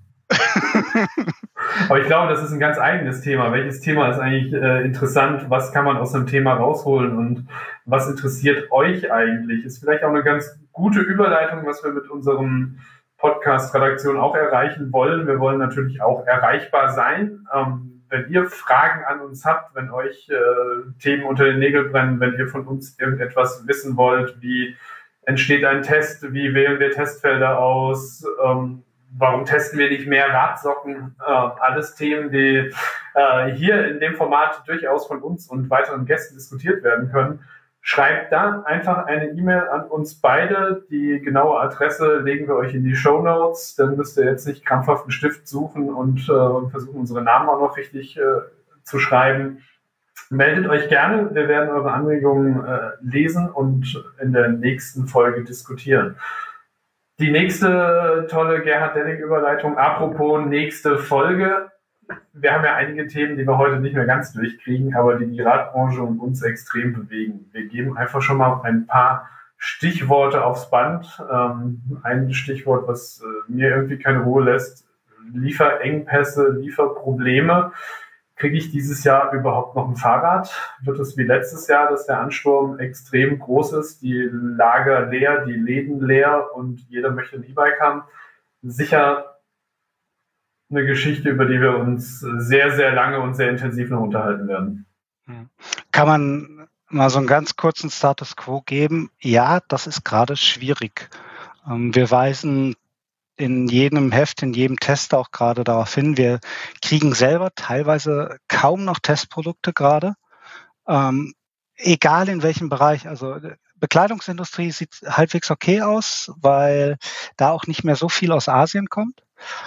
Aber ich glaube, das ist ein ganz eigenes Thema. Welches Thema ist eigentlich interessant? Was kann man aus dem Thema rausholen? Und was interessiert euch eigentlich? Ist vielleicht auch eine ganz gute Überleitung, was wir mit unserem Podcast-Redaktion auch erreichen wollen. Wir wollen natürlich auch erreichbar sein. Wenn ihr Fragen an uns habt, wenn euch Themen unter den Nägeln brennen, wenn ihr von uns irgendetwas wissen wollt, wie entsteht ein Test, wie wählen wir Testfelder aus, warum testen wir nicht mehr Radsocken? Alles Themen, die hier in dem Format durchaus von uns und weiteren Gästen diskutiert werden können. Schreibt dann einfach eine E-Mail an uns beide. Die genaue Adresse legen wir euch in die Shownotes. Dann müsst ihr jetzt nicht krampfhaft einen Stift suchen und versuchen, unsere Namen auch noch richtig zu schreiben. Meldet euch gerne, wir werden eure Anregungen lesen und in der nächsten Folge diskutieren. Die nächste tolle Gerhard Delling-Überleitung, apropos nächste Folge. Wir haben ja einige Themen, die wir heute nicht mehr ganz durchkriegen, aber die Radbranche und uns extrem bewegen. Wir geben einfach schon mal ein paar Stichworte aufs Band. Ein Stichwort, was mir irgendwie keine Ruhe lässt: Lieferengpässe, Lieferprobleme. Kriege ich dieses Jahr überhaupt noch ein Fahrrad? Wird es wie letztes Jahr, dass der Ansturm extrem groß ist, die Lager leer, die Läden leer und jeder möchte ein E-Bike haben? Sicher eine Geschichte, über die wir uns sehr, sehr lange und sehr intensiv noch unterhalten werden. Kann man mal so einen ganz kurzen Status Quo geben? Ja, das ist gerade schwierig. Wir weisen in jedem Heft, in jedem Test auch gerade darauf hin, wir kriegen selber teilweise kaum noch Testprodukte gerade. Egal in welchem Bereich. Also Bekleidungsindustrie sieht halbwegs okay aus, weil da auch nicht mehr so viel aus Asien kommt.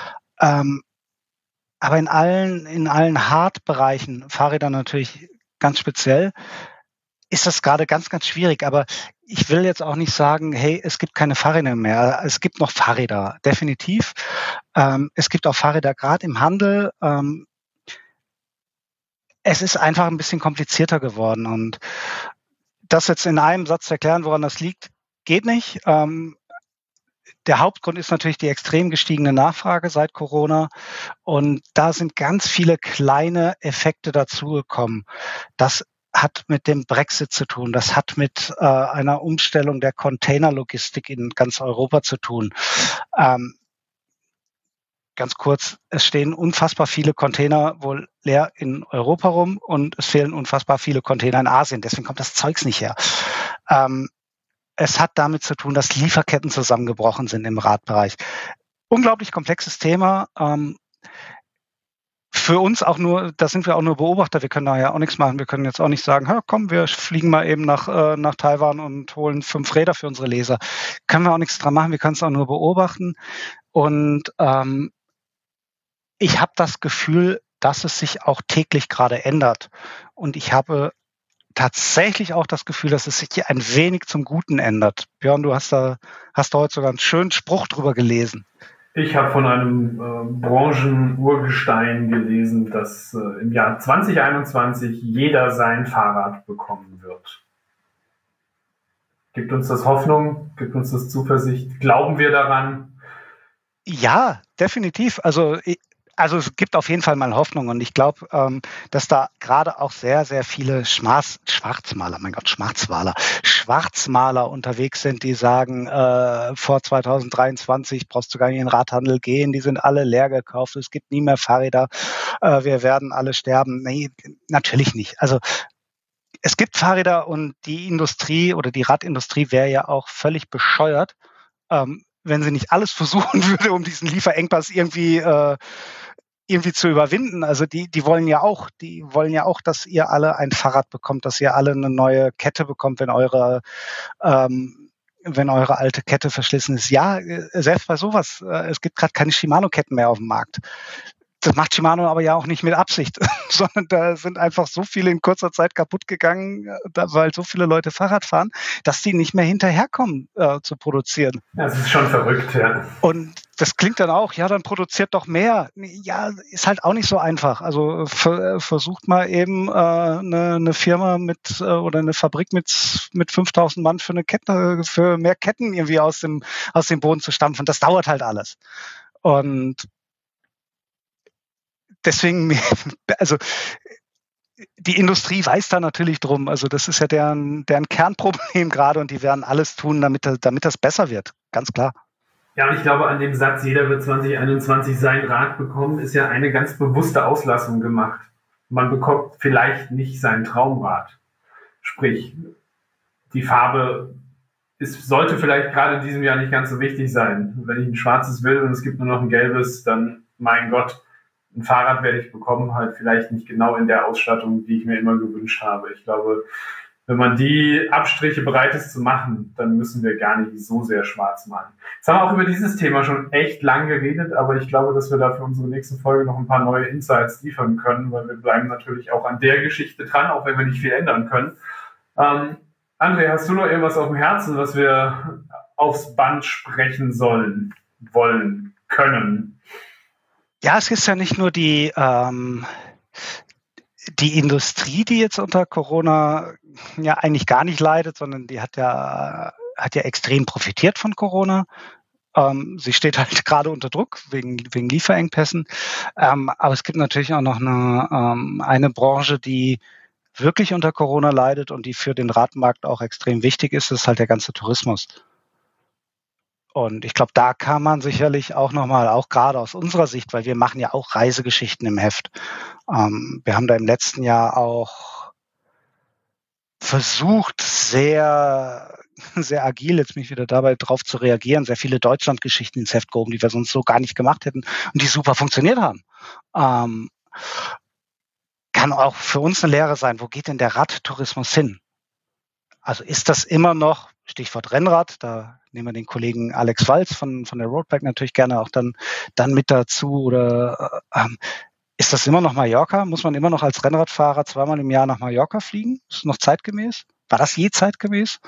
Aber in allen Hard-Bereichen, Fahrräder natürlich ganz speziell, ist das gerade ganz, ganz schwierig. Aber ich will jetzt auch nicht sagen, hey, es gibt keine Fahrräder mehr. Es gibt noch Fahrräder, definitiv. Es gibt auch Fahrräder gerade im Handel. Es ist einfach ein bisschen komplizierter geworden. Und das jetzt in einem Satz erklären, woran das liegt, geht nicht. Der Hauptgrund ist natürlich die extrem gestiegene Nachfrage seit Corona. Und da sind ganz viele kleine Effekte dazugekommen. Das hat mit dem Brexit zu tun. Das hat mit einer Umstellung der Containerlogistik in ganz Europa zu tun. Ganz kurz, es stehen unfassbar viele Container wohl leer in Europa rum und es fehlen unfassbar viele Container in Asien. Deswegen kommt das Zeugs nicht her. Es hat damit zu tun, dass Lieferketten zusammengebrochen sind im Radbereich. Unglaublich komplexes Thema. Für uns auch nur, da sind wir auch nur Beobachter, wir können da ja auch nichts machen. Wir können jetzt auch nicht sagen, komm, wir fliegen mal eben nach Taiwan und holen 5 Räder für unsere Leser. Können wir auch nichts dran machen, wir können es auch nur beobachten. Und ich habe das Gefühl, dass es sich auch täglich gerade ändert. Und ich habe tatsächlich auch das Gefühl, dass es sich ein wenig zum Guten ändert. Björn, du hast da heute sogar einen schönen Spruch drüber gelesen. Ich habe von einem Branchen-Urgestein gelesen, dass im Jahr 2021 jeder sein Fahrrad bekommen wird. Gibt uns das Hoffnung? Gibt uns das Zuversicht? Glauben wir daran? Ja, definitiv. Also es gibt auf jeden Fall mal Hoffnung und ich glaube, dass da gerade auch sehr, sehr viele Schwarzmaler unterwegs sind, die sagen, vor 2023 brauchst du gar nicht in den Radhandel gehen, die sind alle leer gekauft, es gibt nie mehr Fahrräder, wir werden alle sterben. Nee, natürlich nicht. Also es gibt Fahrräder und die Industrie oder die Radindustrie wäre ja auch völlig bescheuert, wenn sie nicht alles versuchen würde, um diesen Lieferengpass irgendwie zu überwinden. Also die wollen ja auch, dass ihr alle ein Fahrrad bekommt, dass ihr alle eine neue Kette bekommt, wenn eure alte Kette verschlissen ist. Ja, selbst bei sowas, es gibt gerade keine Shimano-Ketten mehr auf dem Markt. Das macht Shimano aber ja auch nicht mit Absicht, sondern da sind einfach so viele in kurzer Zeit kaputt gegangen, weil so viele Leute Fahrrad fahren, dass die nicht mehr hinterherkommen zu produzieren. Das ist schon verrückt, ja. Und das klingt dann auch, ja, dann produziert doch mehr. Ja, ist halt auch nicht so einfach. Also versucht mal eben eine Firma oder eine Fabrik mit 5.000 Mann für mehr Ketten irgendwie aus dem Boden zu stampfen. Das dauert halt alles. Und deswegen, also die Industrie weiß da natürlich drum. Also das ist ja deren Kernproblem gerade und die werden alles tun, damit das besser wird. Ganz klar. Ja, und ich glaube, an dem Satz, jeder wird 2021 sein Rad bekommen, ist ja eine ganz bewusste Auslassung gemacht. Man bekommt vielleicht nicht sein Traumrad. Sprich, die Farbe sollte vielleicht gerade in diesem Jahr nicht ganz so wichtig sein. Wenn ich ein schwarzes will und es gibt nur noch ein gelbes, dann, mein Gott, ein Fahrrad werde ich bekommen, halt vielleicht nicht genau in der Ausstattung, die ich mir immer gewünscht habe. Ich glaube, wenn man die Abstriche bereit ist zu machen, dann müssen wir gar nicht so sehr schwarz malen. Jetzt haben wir auch über dieses Thema schon echt lang geredet, aber ich glaube, dass wir da für unsere nächste Folge noch ein paar neue Insights liefern können, weil wir bleiben natürlich auch an der Geschichte dran, auch wenn wir nicht viel ändern können. André, hast du noch irgendwas auf dem Herzen, was wir aufs Band sprechen sollen, wollen, können? Ja, es ist ja nicht nur die Industrie, die jetzt unter Corona ja eigentlich gar nicht leidet, sondern die hat ja extrem profitiert von Corona. Sie steht halt gerade unter Druck wegen Lieferengpässen. Aber es gibt natürlich auch noch eine Branche, die wirklich unter Corona leidet und die für den Radmarkt auch extrem wichtig ist. Das ist halt der ganze Tourismus. Und ich glaube, da kann man sicherlich auch nochmal, auch gerade aus unserer Sicht, weil wir machen ja auch Reisegeschichten im Heft. Wir haben da im letzten Jahr auch versucht, sehr, sehr agil, jetzt bin ich wieder dabei, drauf zu reagieren, sehr viele Deutschlandgeschichten ins Heft gehoben, die wir sonst so gar nicht gemacht hätten und die super funktioniert haben. Kann auch für uns eine Lehre sein, wo geht denn der Radtourismus hin? Also ist das immer noch, Stichwort Rennrad, da nehmen wir den Kollegen Alex Walz von der Roadbike natürlich gerne auch dann mit dazu, oder ist das immer noch Mallorca? Muss man immer noch als Rennradfahrer 2-mal im Jahr nach Mallorca fliegen? Ist das noch zeitgemäß? War das je zeitgemäß?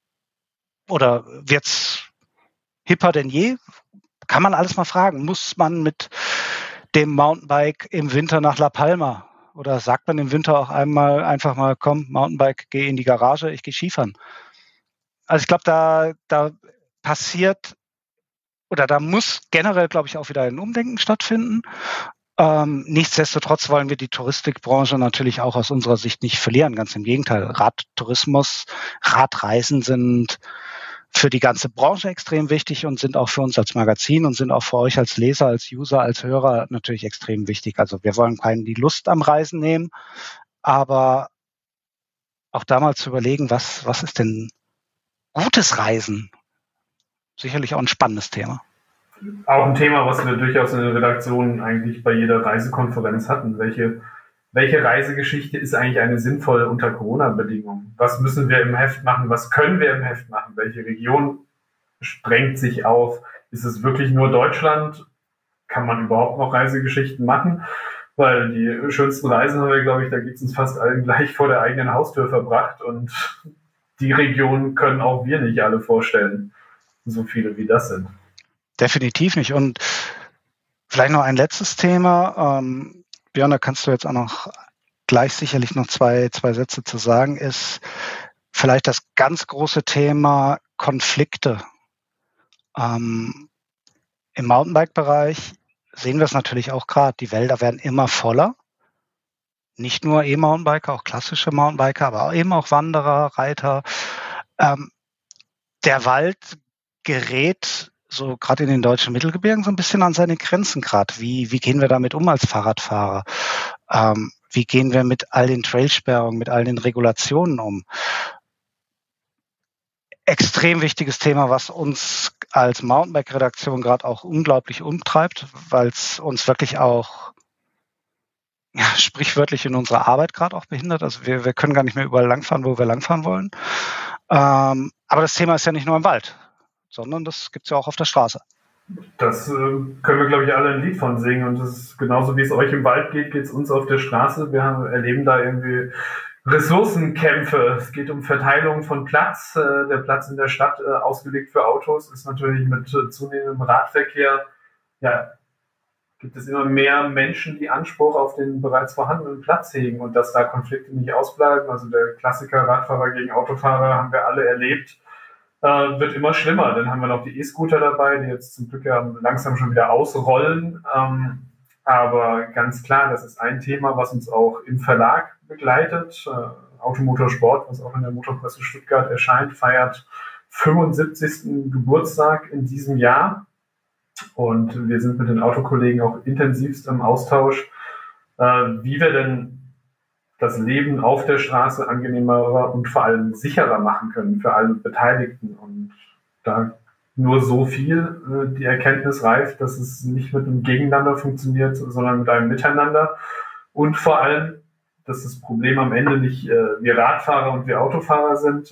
Oder wird's hipper denn je? Kann man alles mal fragen. Muss man mit dem Mountainbike im Winter nach La Palma? Oder sagt man im Winter auch einfach mal, komm, Mountainbike, geh in die Garage, ich gehe Skifahren? Also ich glaube, da passiert, oder da muss generell, glaube ich, auch wieder ein Umdenken stattfinden. Nichtsdestotrotz wollen wir die Touristikbranche natürlich auch aus unserer Sicht nicht verlieren. Ganz im Gegenteil. Radtourismus, Radreisen sind für die ganze Branche extrem wichtig und sind auch für uns als Magazin und sind auch für euch als Leser, als User, als Hörer natürlich extrem wichtig. Also wir wollen keinen die Lust am Reisen nehmen, aber auch da mal zu überlegen, was ist denn gutes Reisen? Sicherlich auch ein spannendes Thema. Auch ein Thema, was wir durchaus in der Redaktion eigentlich bei jeder Reisekonferenz hatten. Welche Reisegeschichte ist eigentlich eine sinnvolle unter Corona-Bedingungen? Was müssen wir im Heft machen? Was können wir im Heft machen? Welche Region sprengt sich auf? Ist es wirklich nur Deutschland? Kann man überhaupt noch Reisegeschichten machen? Weil die schönsten Reisen haben wir, glaube ich, da geht es uns fast allen gleich vor der eigenen Haustür verbracht. Und die Regionen können auch wir nicht alle vorstellen. So viele wie das sind. Definitiv nicht. Und vielleicht noch ein letztes Thema. Björn, da kannst du jetzt auch noch gleich sicherlich noch zwei Sätze zu sagen, ist vielleicht das ganz große Thema Konflikte. Im Mountainbike-Bereich sehen wir es natürlich auch gerade. Die Wälder werden immer voller. Nicht nur E-Mountainbiker, auch klassische Mountainbiker, aber eben auch Wanderer, Reiter. Der Wald gerät so gerade in den deutschen Mittelgebirgen so ein bisschen an seine Grenzen gerade. Wie gehen wir damit um als Fahrradfahrer? Wie gehen wir mit all den Trailsperrungen, mit all den Regulationen um? Extrem wichtiges Thema, was uns als Mountainbike-Redaktion gerade auch unglaublich umtreibt, weil es uns wirklich auch sprichwörtlich in unserer Arbeit gerade auch behindert. Also wir können gar nicht mehr überall langfahren, wo wir langfahren wollen. Aber das Thema ist ja nicht nur im Wald, sondern das gibt es ja auch auf der Straße. Das können wir, glaube ich, alle ein Lied von singen. Und das ist genauso, wie es euch im Wald geht, geht es uns auf der Straße. Wir erleben da irgendwie Ressourcenkämpfe. Es geht um Verteilung von Platz. Der Platz in der Stadt, ausgelegt für Autos, ist natürlich mit zunehmendem Radverkehr, gibt es immer mehr Menschen, die Anspruch auf den bereits vorhandenen Platz hegen und dass da Konflikte nicht ausbleiben. Also der Klassiker Radfahrer gegen Autofahrer haben wir alle erlebt. Wird immer schlimmer. Dann haben wir noch die E-Scooter dabei, die jetzt zum Glück ja langsam schon wieder ausrollen. Aber ganz klar, das ist ein Thema, was uns auch im Verlag begleitet. Automotorsport, was auch in der Motorpresse Stuttgart erscheint, feiert 75. Geburtstag in diesem Jahr. Und wir sind mit den Autokollegen auch intensivst im Austausch, wie wir denn das Leben auf der Straße angenehmer und vor allem sicherer machen können für alle Beteiligten. Und da nur so viel die Erkenntnis reift, dass es nicht mit einem Gegeneinander funktioniert, sondern mit einem Miteinander. Und vor allem, dass das Problem am Ende nicht wir Radfahrer und wir Autofahrer sind.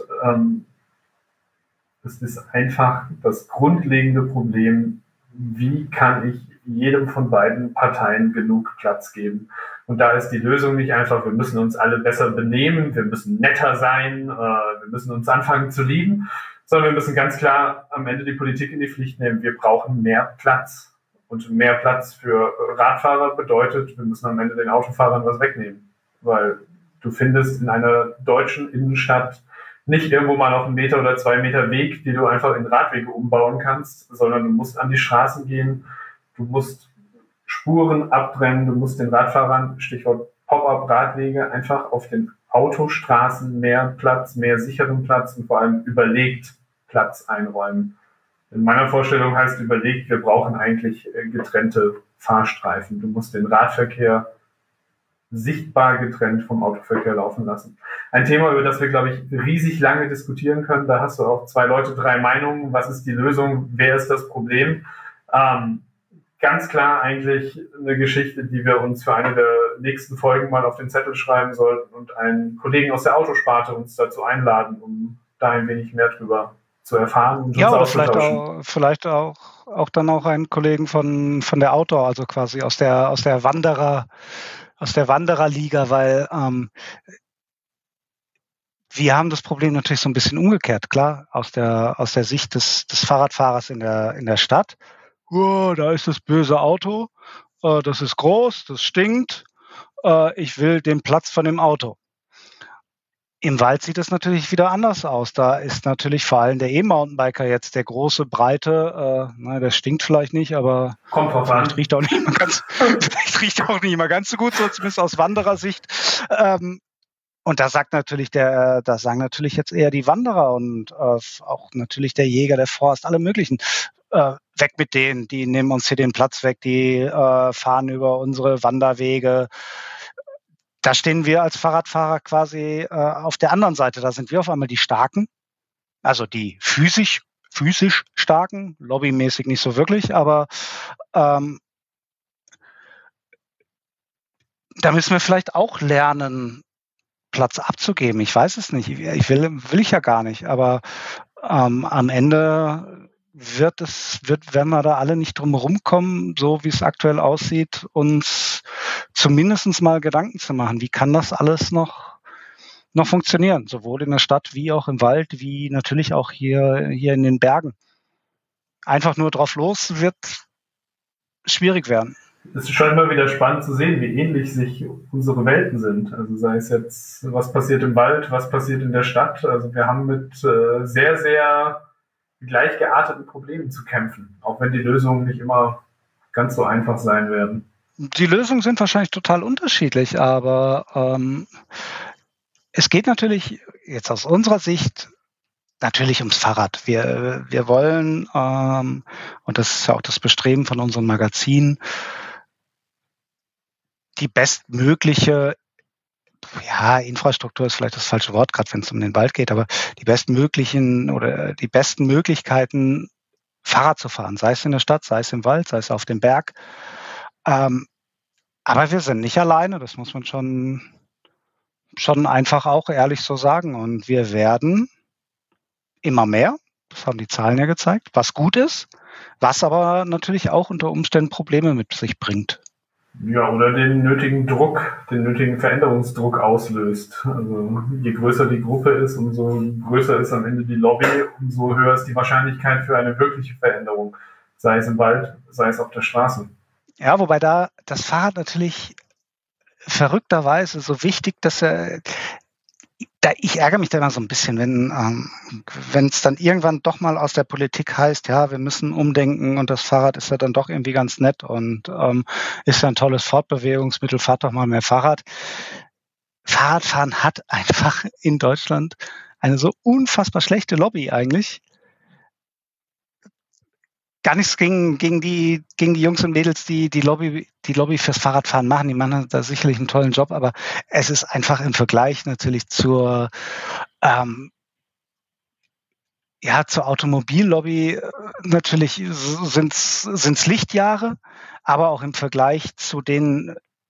Es ist einfach das grundlegende Problem, wie kann ich jedem von beiden Parteien genug Platz geben. Und da ist die Lösung nicht einfach, wir müssen uns alle besser benehmen, wir müssen netter sein, wir müssen uns anfangen zu lieben, sondern wir müssen ganz klar am Ende die Politik in die Pflicht nehmen. Wir brauchen mehr Platz. Und mehr Platz für Radfahrer bedeutet, wir müssen am Ende den Autofahrern was wegnehmen. Weil du findest in einer deutschen Innenstadt nicht irgendwo mal noch 1 Meter oder 2 Meter Weg, die du einfach in Radwege umbauen kannst, sondern du musst an die Straßen gehen, du musst Spuren abtrennen, du musst den Radfahrern, Stichwort Pop-up-Radwege, einfach auf den Autostraßen mehr Platz, mehr sicheren Platz und vor allem überlegt Platz einräumen. In meiner Vorstellung heißt überlegt, wir brauchen eigentlich getrennte Fahrstreifen. Du musst den Radverkehr sichtbar getrennt vom Autoverkehr laufen lassen. Ein Thema, über das wir, glaube ich, riesig lange diskutieren können. Da hast du auch 2 Leute, 3 Meinungen. Was ist die Lösung? Wer ist das Problem? Ganz klar eigentlich eine Geschichte, die wir uns für eine der nächsten Folgen mal auf den Zettel schreiben sollten und einen Kollegen aus der Autosparte uns dazu einladen, um da ein wenig mehr drüber zu erfahren und ja, oder vielleicht auch dann auch einen Kollegen von der Outdoor, also quasi aus der Wandererliga, weil wir haben das Problem natürlich so ein bisschen umgekehrt, klar, aus der Sicht des Fahrradfahrers in der Stadt. Oh, da ist das böse Auto, das ist groß, das stinkt, ich will den Platz von dem Auto. Im Wald sieht es natürlich wieder anders aus. Da ist natürlich vor allem der E-Mountainbiker jetzt der große, breite, der stinkt vielleicht nicht, aber vielleicht riecht auch nicht mal ganz so gut, so zumindest aus Wanderersicht. Und da sagen natürlich jetzt eher die Wanderer und auch natürlich der Jäger, der Forst, alle möglichen. Weg mit denen, die nehmen uns hier den Platz weg, die fahren über unsere Wanderwege. Da stehen wir als Fahrradfahrer quasi auf der anderen Seite. Da sind wir auf einmal die Starken, also die physisch Starken, lobbymäßig nicht so wirklich, aber da müssen wir vielleicht auch lernen, Platz abzugeben. Ich weiß es nicht. Will ich ja gar nicht, aber am Ende wenn wir da alle nicht drum rumkommen, so wie es aktuell aussieht, uns zumindest mal Gedanken zu machen, wie kann das alles noch funktionieren, sowohl in der Stadt wie auch im Wald, wie natürlich auch hier in den Bergen. Einfach nur drauf los wird schwierig werden. Es ist schon immer wieder spannend zu sehen, wie ähnlich sich unsere Welten sind. Also sei es jetzt, was passiert im Wald, was passiert in der Stadt. Also wir haben mit sehr, sehr gleich gearteten Problemen zu kämpfen, auch wenn die Lösungen nicht immer ganz so einfach sein werden. Die Lösungen sind wahrscheinlich total unterschiedlich, aber es geht natürlich jetzt aus unserer Sicht natürlich ums Fahrrad. Wir wollen, und das ist ja auch das Bestreben von unserem Magazin, die bestmögliche Infrastruktur ist vielleicht das falsche Wort, gerade wenn es um den Wald geht, aber die besten Möglichkeiten, Fahrrad zu fahren, sei es in der Stadt, sei es im Wald, sei es auf dem Berg. Aber wir sind nicht alleine, das muss man schon einfach auch ehrlich so sagen. Und wir werden immer mehr, das haben die Zahlen ja gezeigt, was gut ist, was aber natürlich auch unter Umständen Probleme mit sich bringt. Ja, oder den nötigen Veränderungsdruck auslöst. Also je größer die Gruppe ist, umso größer ist am Ende die Lobby, umso höher ist die Wahrscheinlichkeit für eine wirkliche Veränderung, sei es im Wald, sei es auf der Straße. Ja, wobei da das Fahrrad natürlich verrückterweise so wichtig, dass ich ärgere mich da immer so ein bisschen, wenn es dann irgendwann doch mal aus der Politik heißt, ja, wir müssen umdenken und das Fahrrad ist ja dann doch irgendwie ganz nett und ist ja ein tolles Fortbewegungsmittel, fahrt doch mal mehr Fahrrad. Fahrradfahren hat einfach in Deutschland eine so unfassbar schlechte Lobby eigentlich. Gar nichts gegen die Jungs und Mädels, die Lobby fürs Fahrradfahren machen. Die machen da sicherlich einen tollen Job, aber es ist einfach im Vergleich natürlich zur Automobillobby natürlich sind's Lichtjahre, aber auch im Vergleich zu den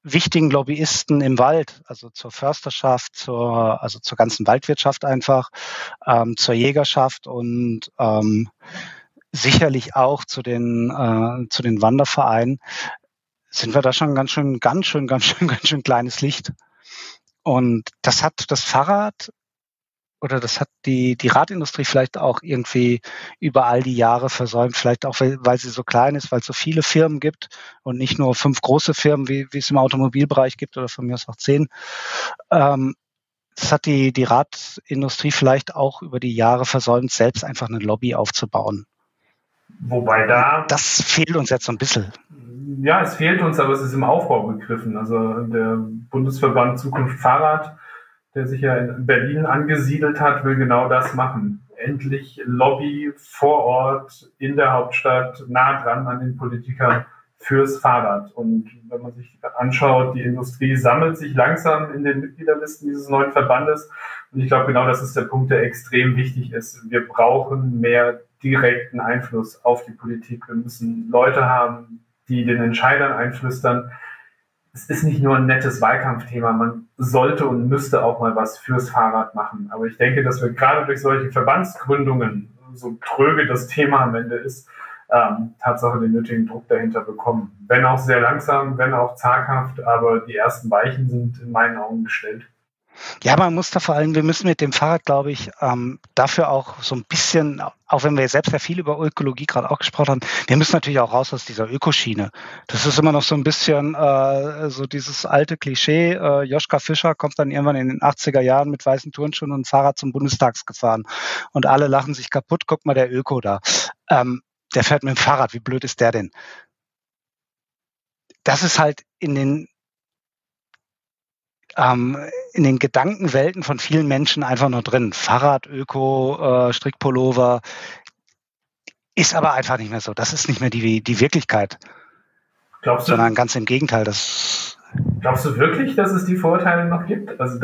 wichtigen Lobbyisten im Wald, also zur Försterschaft, zur ganzen Waldwirtschaft einfach, zur Jägerschaft und sicherlich auch zu den Wandervereinen, sind wir da schon ganz schön kleines Licht. Und das hat das Fahrrad oder das hat die Radindustrie vielleicht auch irgendwie über all die Jahre versäumt, vielleicht auch, weil sie so klein ist, weil es so viele Firmen gibt und nicht nur 5 große Firmen, wie es im Automobilbereich gibt oder von mir aus auch 10. Das hat die Radindustrie vielleicht auch über die Jahre versäumt, selbst einfach eine Lobby aufzubauen. Wobei das fehlt uns jetzt so ein bisschen. Ja, es fehlt uns, aber es ist im Aufbau begriffen. Also der Bundesverband Zukunft Fahrrad, der sich ja in Berlin angesiedelt hat, will genau das machen. Endlich Lobby vor Ort in der Hauptstadt, nah dran an den Politikern fürs Fahrrad. Und wenn man sich anschaut, die Industrie sammelt sich langsam in den Mitgliederlisten dieses neuen Verbandes. Und ich glaube, genau das ist der Punkt, der extrem wichtig ist. Wir brauchen mehr direkten Einfluss auf die Politik. Wir müssen Leute haben, die den Entscheidern einflüstern. Es ist nicht nur ein nettes Wahlkampfthema, man sollte und müsste auch mal was fürs Fahrrad machen. Aber ich denke, dass wir gerade durch solche Verbandsgründungen, so tröge das Thema am Ende ist, Tatsache den nötigen Druck dahinter bekommen. Wenn auch sehr langsam, wenn auch zaghaft, aber die ersten Weichen sind in meinen Augen gestellt. Ja, man muss da vor allem, wir müssen mit dem Fahrrad, glaube ich, dafür auch so ein bisschen, auch wenn wir selbst ja viel über Ökologie gerade auch gesprochen haben, wir müssen natürlich auch raus aus dieser Ökoschiene. Das ist immer noch so ein bisschen so dieses alte Klischee. Joschka Fischer kommt dann irgendwann in den 80er Jahren mit weißen Turnschuhen und Fahrrad zum Bundestag gefahren. Und alle lachen sich kaputt, guck mal, der Öko da. Der fährt mit dem Fahrrad, wie blöd ist der denn? Das ist halt in den Gedankenwelten von vielen Menschen einfach nur drin. Fahrrad, Öko, Strickpullover, ist aber einfach nicht mehr so. Das ist nicht mehr die Wirklichkeit. Glaubst du, sondern ganz im Gegenteil. Glaubst du wirklich, dass es die Vorurteile noch gibt? Also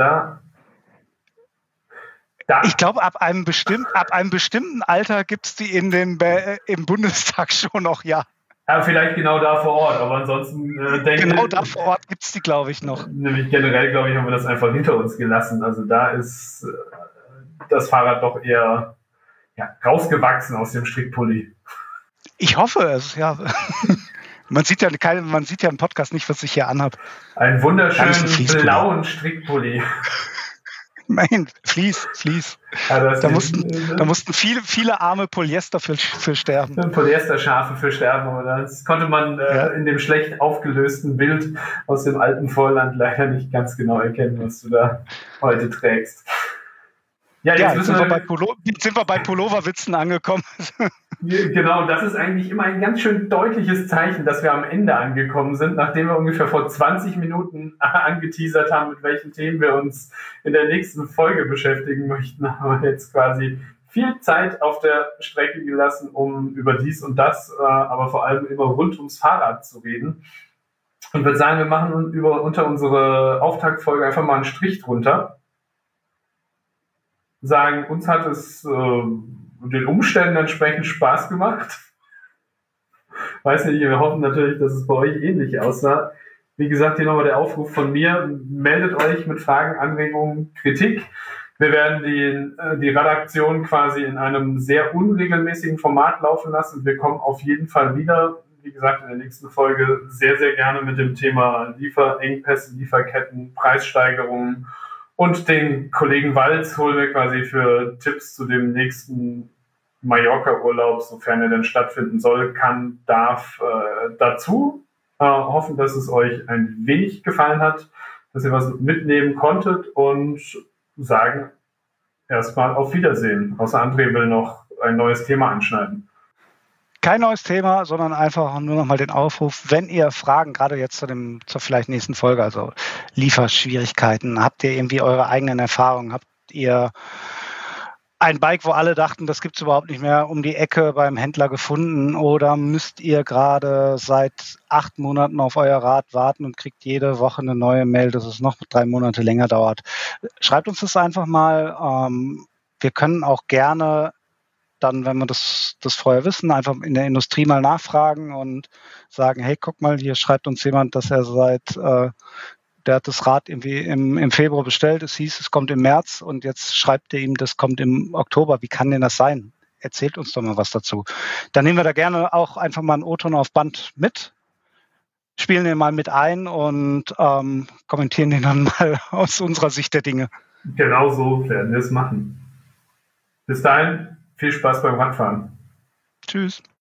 ich glaube, ab einem bestimmten Alter gibt es die im Bundestag schon noch, ja. Ja, vielleicht genau da vor Ort, aber ansonsten genau da vor Ort gibt es die, glaube ich, noch. Nämlich generell, glaube ich, haben wir das einfach hinter uns gelassen. Also da ist das Fahrrad doch eher rausgewachsen aus dem Strickpulli. Ich hoffe es, ja. Man sieht ja im Podcast nicht, was ich hier anhabe. Einen wunderschönen blauen Strickpulli. Nein, Vlies. Ja, da mussten viele arme Polyester für sterben. Polyesterschafe für sterben, aber das konnte man in dem schlecht aufgelösten Bild aus dem alten Vorland leider nicht ganz genau erkennen, was du da heute trägst. Ja, jetzt sind wir bei Pulloverwitzen angekommen. Genau, das ist eigentlich immer ein ganz schön deutliches Zeichen, dass wir am Ende angekommen sind, nachdem wir ungefähr vor 20 Minuten angeteasert haben, mit welchen Themen wir uns in der nächsten Folge beschäftigen möchten, haben wir jetzt quasi viel Zeit auf der Strecke gelassen, um über dies und das, aber vor allem immer rund ums Fahrrad zu reden. Und würde sagen, wir machen unter unsere Auftaktfolge einfach mal einen Strich drunter. Sagen, uns hat es den Umständen entsprechend Spaß gemacht. Weiß nicht, wir hoffen natürlich, dass es bei euch ähnlich aussah. Wie gesagt, hier nochmal der Aufruf von mir. Meldet euch mit Fragen, Anregungen, Kritik. Wir werden die Redaktion quasi in einem sehr unregelmäßigen Format laufen lassen. Wir kommen auf jeden Fall wieder, wie gesagt, in der nächsten Folge sehr, sehr gerne mit dem Thema Lieferengpässe, Lieferketten, Preissteigerungen. Und den Kollegen Walz holen wir quasi für Tipps zu dem nächsten Mallorca-Urlaub, sofern er denn stattfinden soll, darf dazu. Hoffen, dass es euch ein wenig gefallen hat, dass ihr was mitnehmen konntet und sagen erstmal auf Wiedersehen. Außer André will noch ein neues Thema anschneiden. Kein neues Thema, sondern einfach nur noch mal den Aufruf, wenn ihr Fragen, gerade jetzt zur vielleicht nächsten Folge, also Lieferschwierigkeiten, habt ihr irgendwie eure eigenen Erfahrungen, habt ihr ein Bike, wo alle dachten, das gibt es überhaupt nicht mehr, um die Ecke beim Händler gefunden, oder müsst ihr gerade seit 8 Monaten auf euer Rad warten und kriegt jede Woche eine neue Mail, dass es noch 3 Monate länger dauert. Schreibt uns das einfach mal. Wir können auch gerne dann, wenn wir das vorher wissen, einfach in der Industrie mal nachfragen und sagen, hey, guck mal, hier schreibt uns jemand, dass er der hat das Rad irgendwie im Februar bestellt, es hieß, es kommt im März und jetzt schreibt er ihm, das kommt im Oktober. Wie kann denn das sein? Erzählt uns doch mal was dazu. Dann nehmen wir da gerne auch einfach mal einen O-Ton auf Band mit, spielen den mal mit ein und kommentieren den dann mal aus unserer Sicht der Dinge. Genau so werden wir es machen. Bis dahin, viel Spaß beim Radfahren. Tschüss.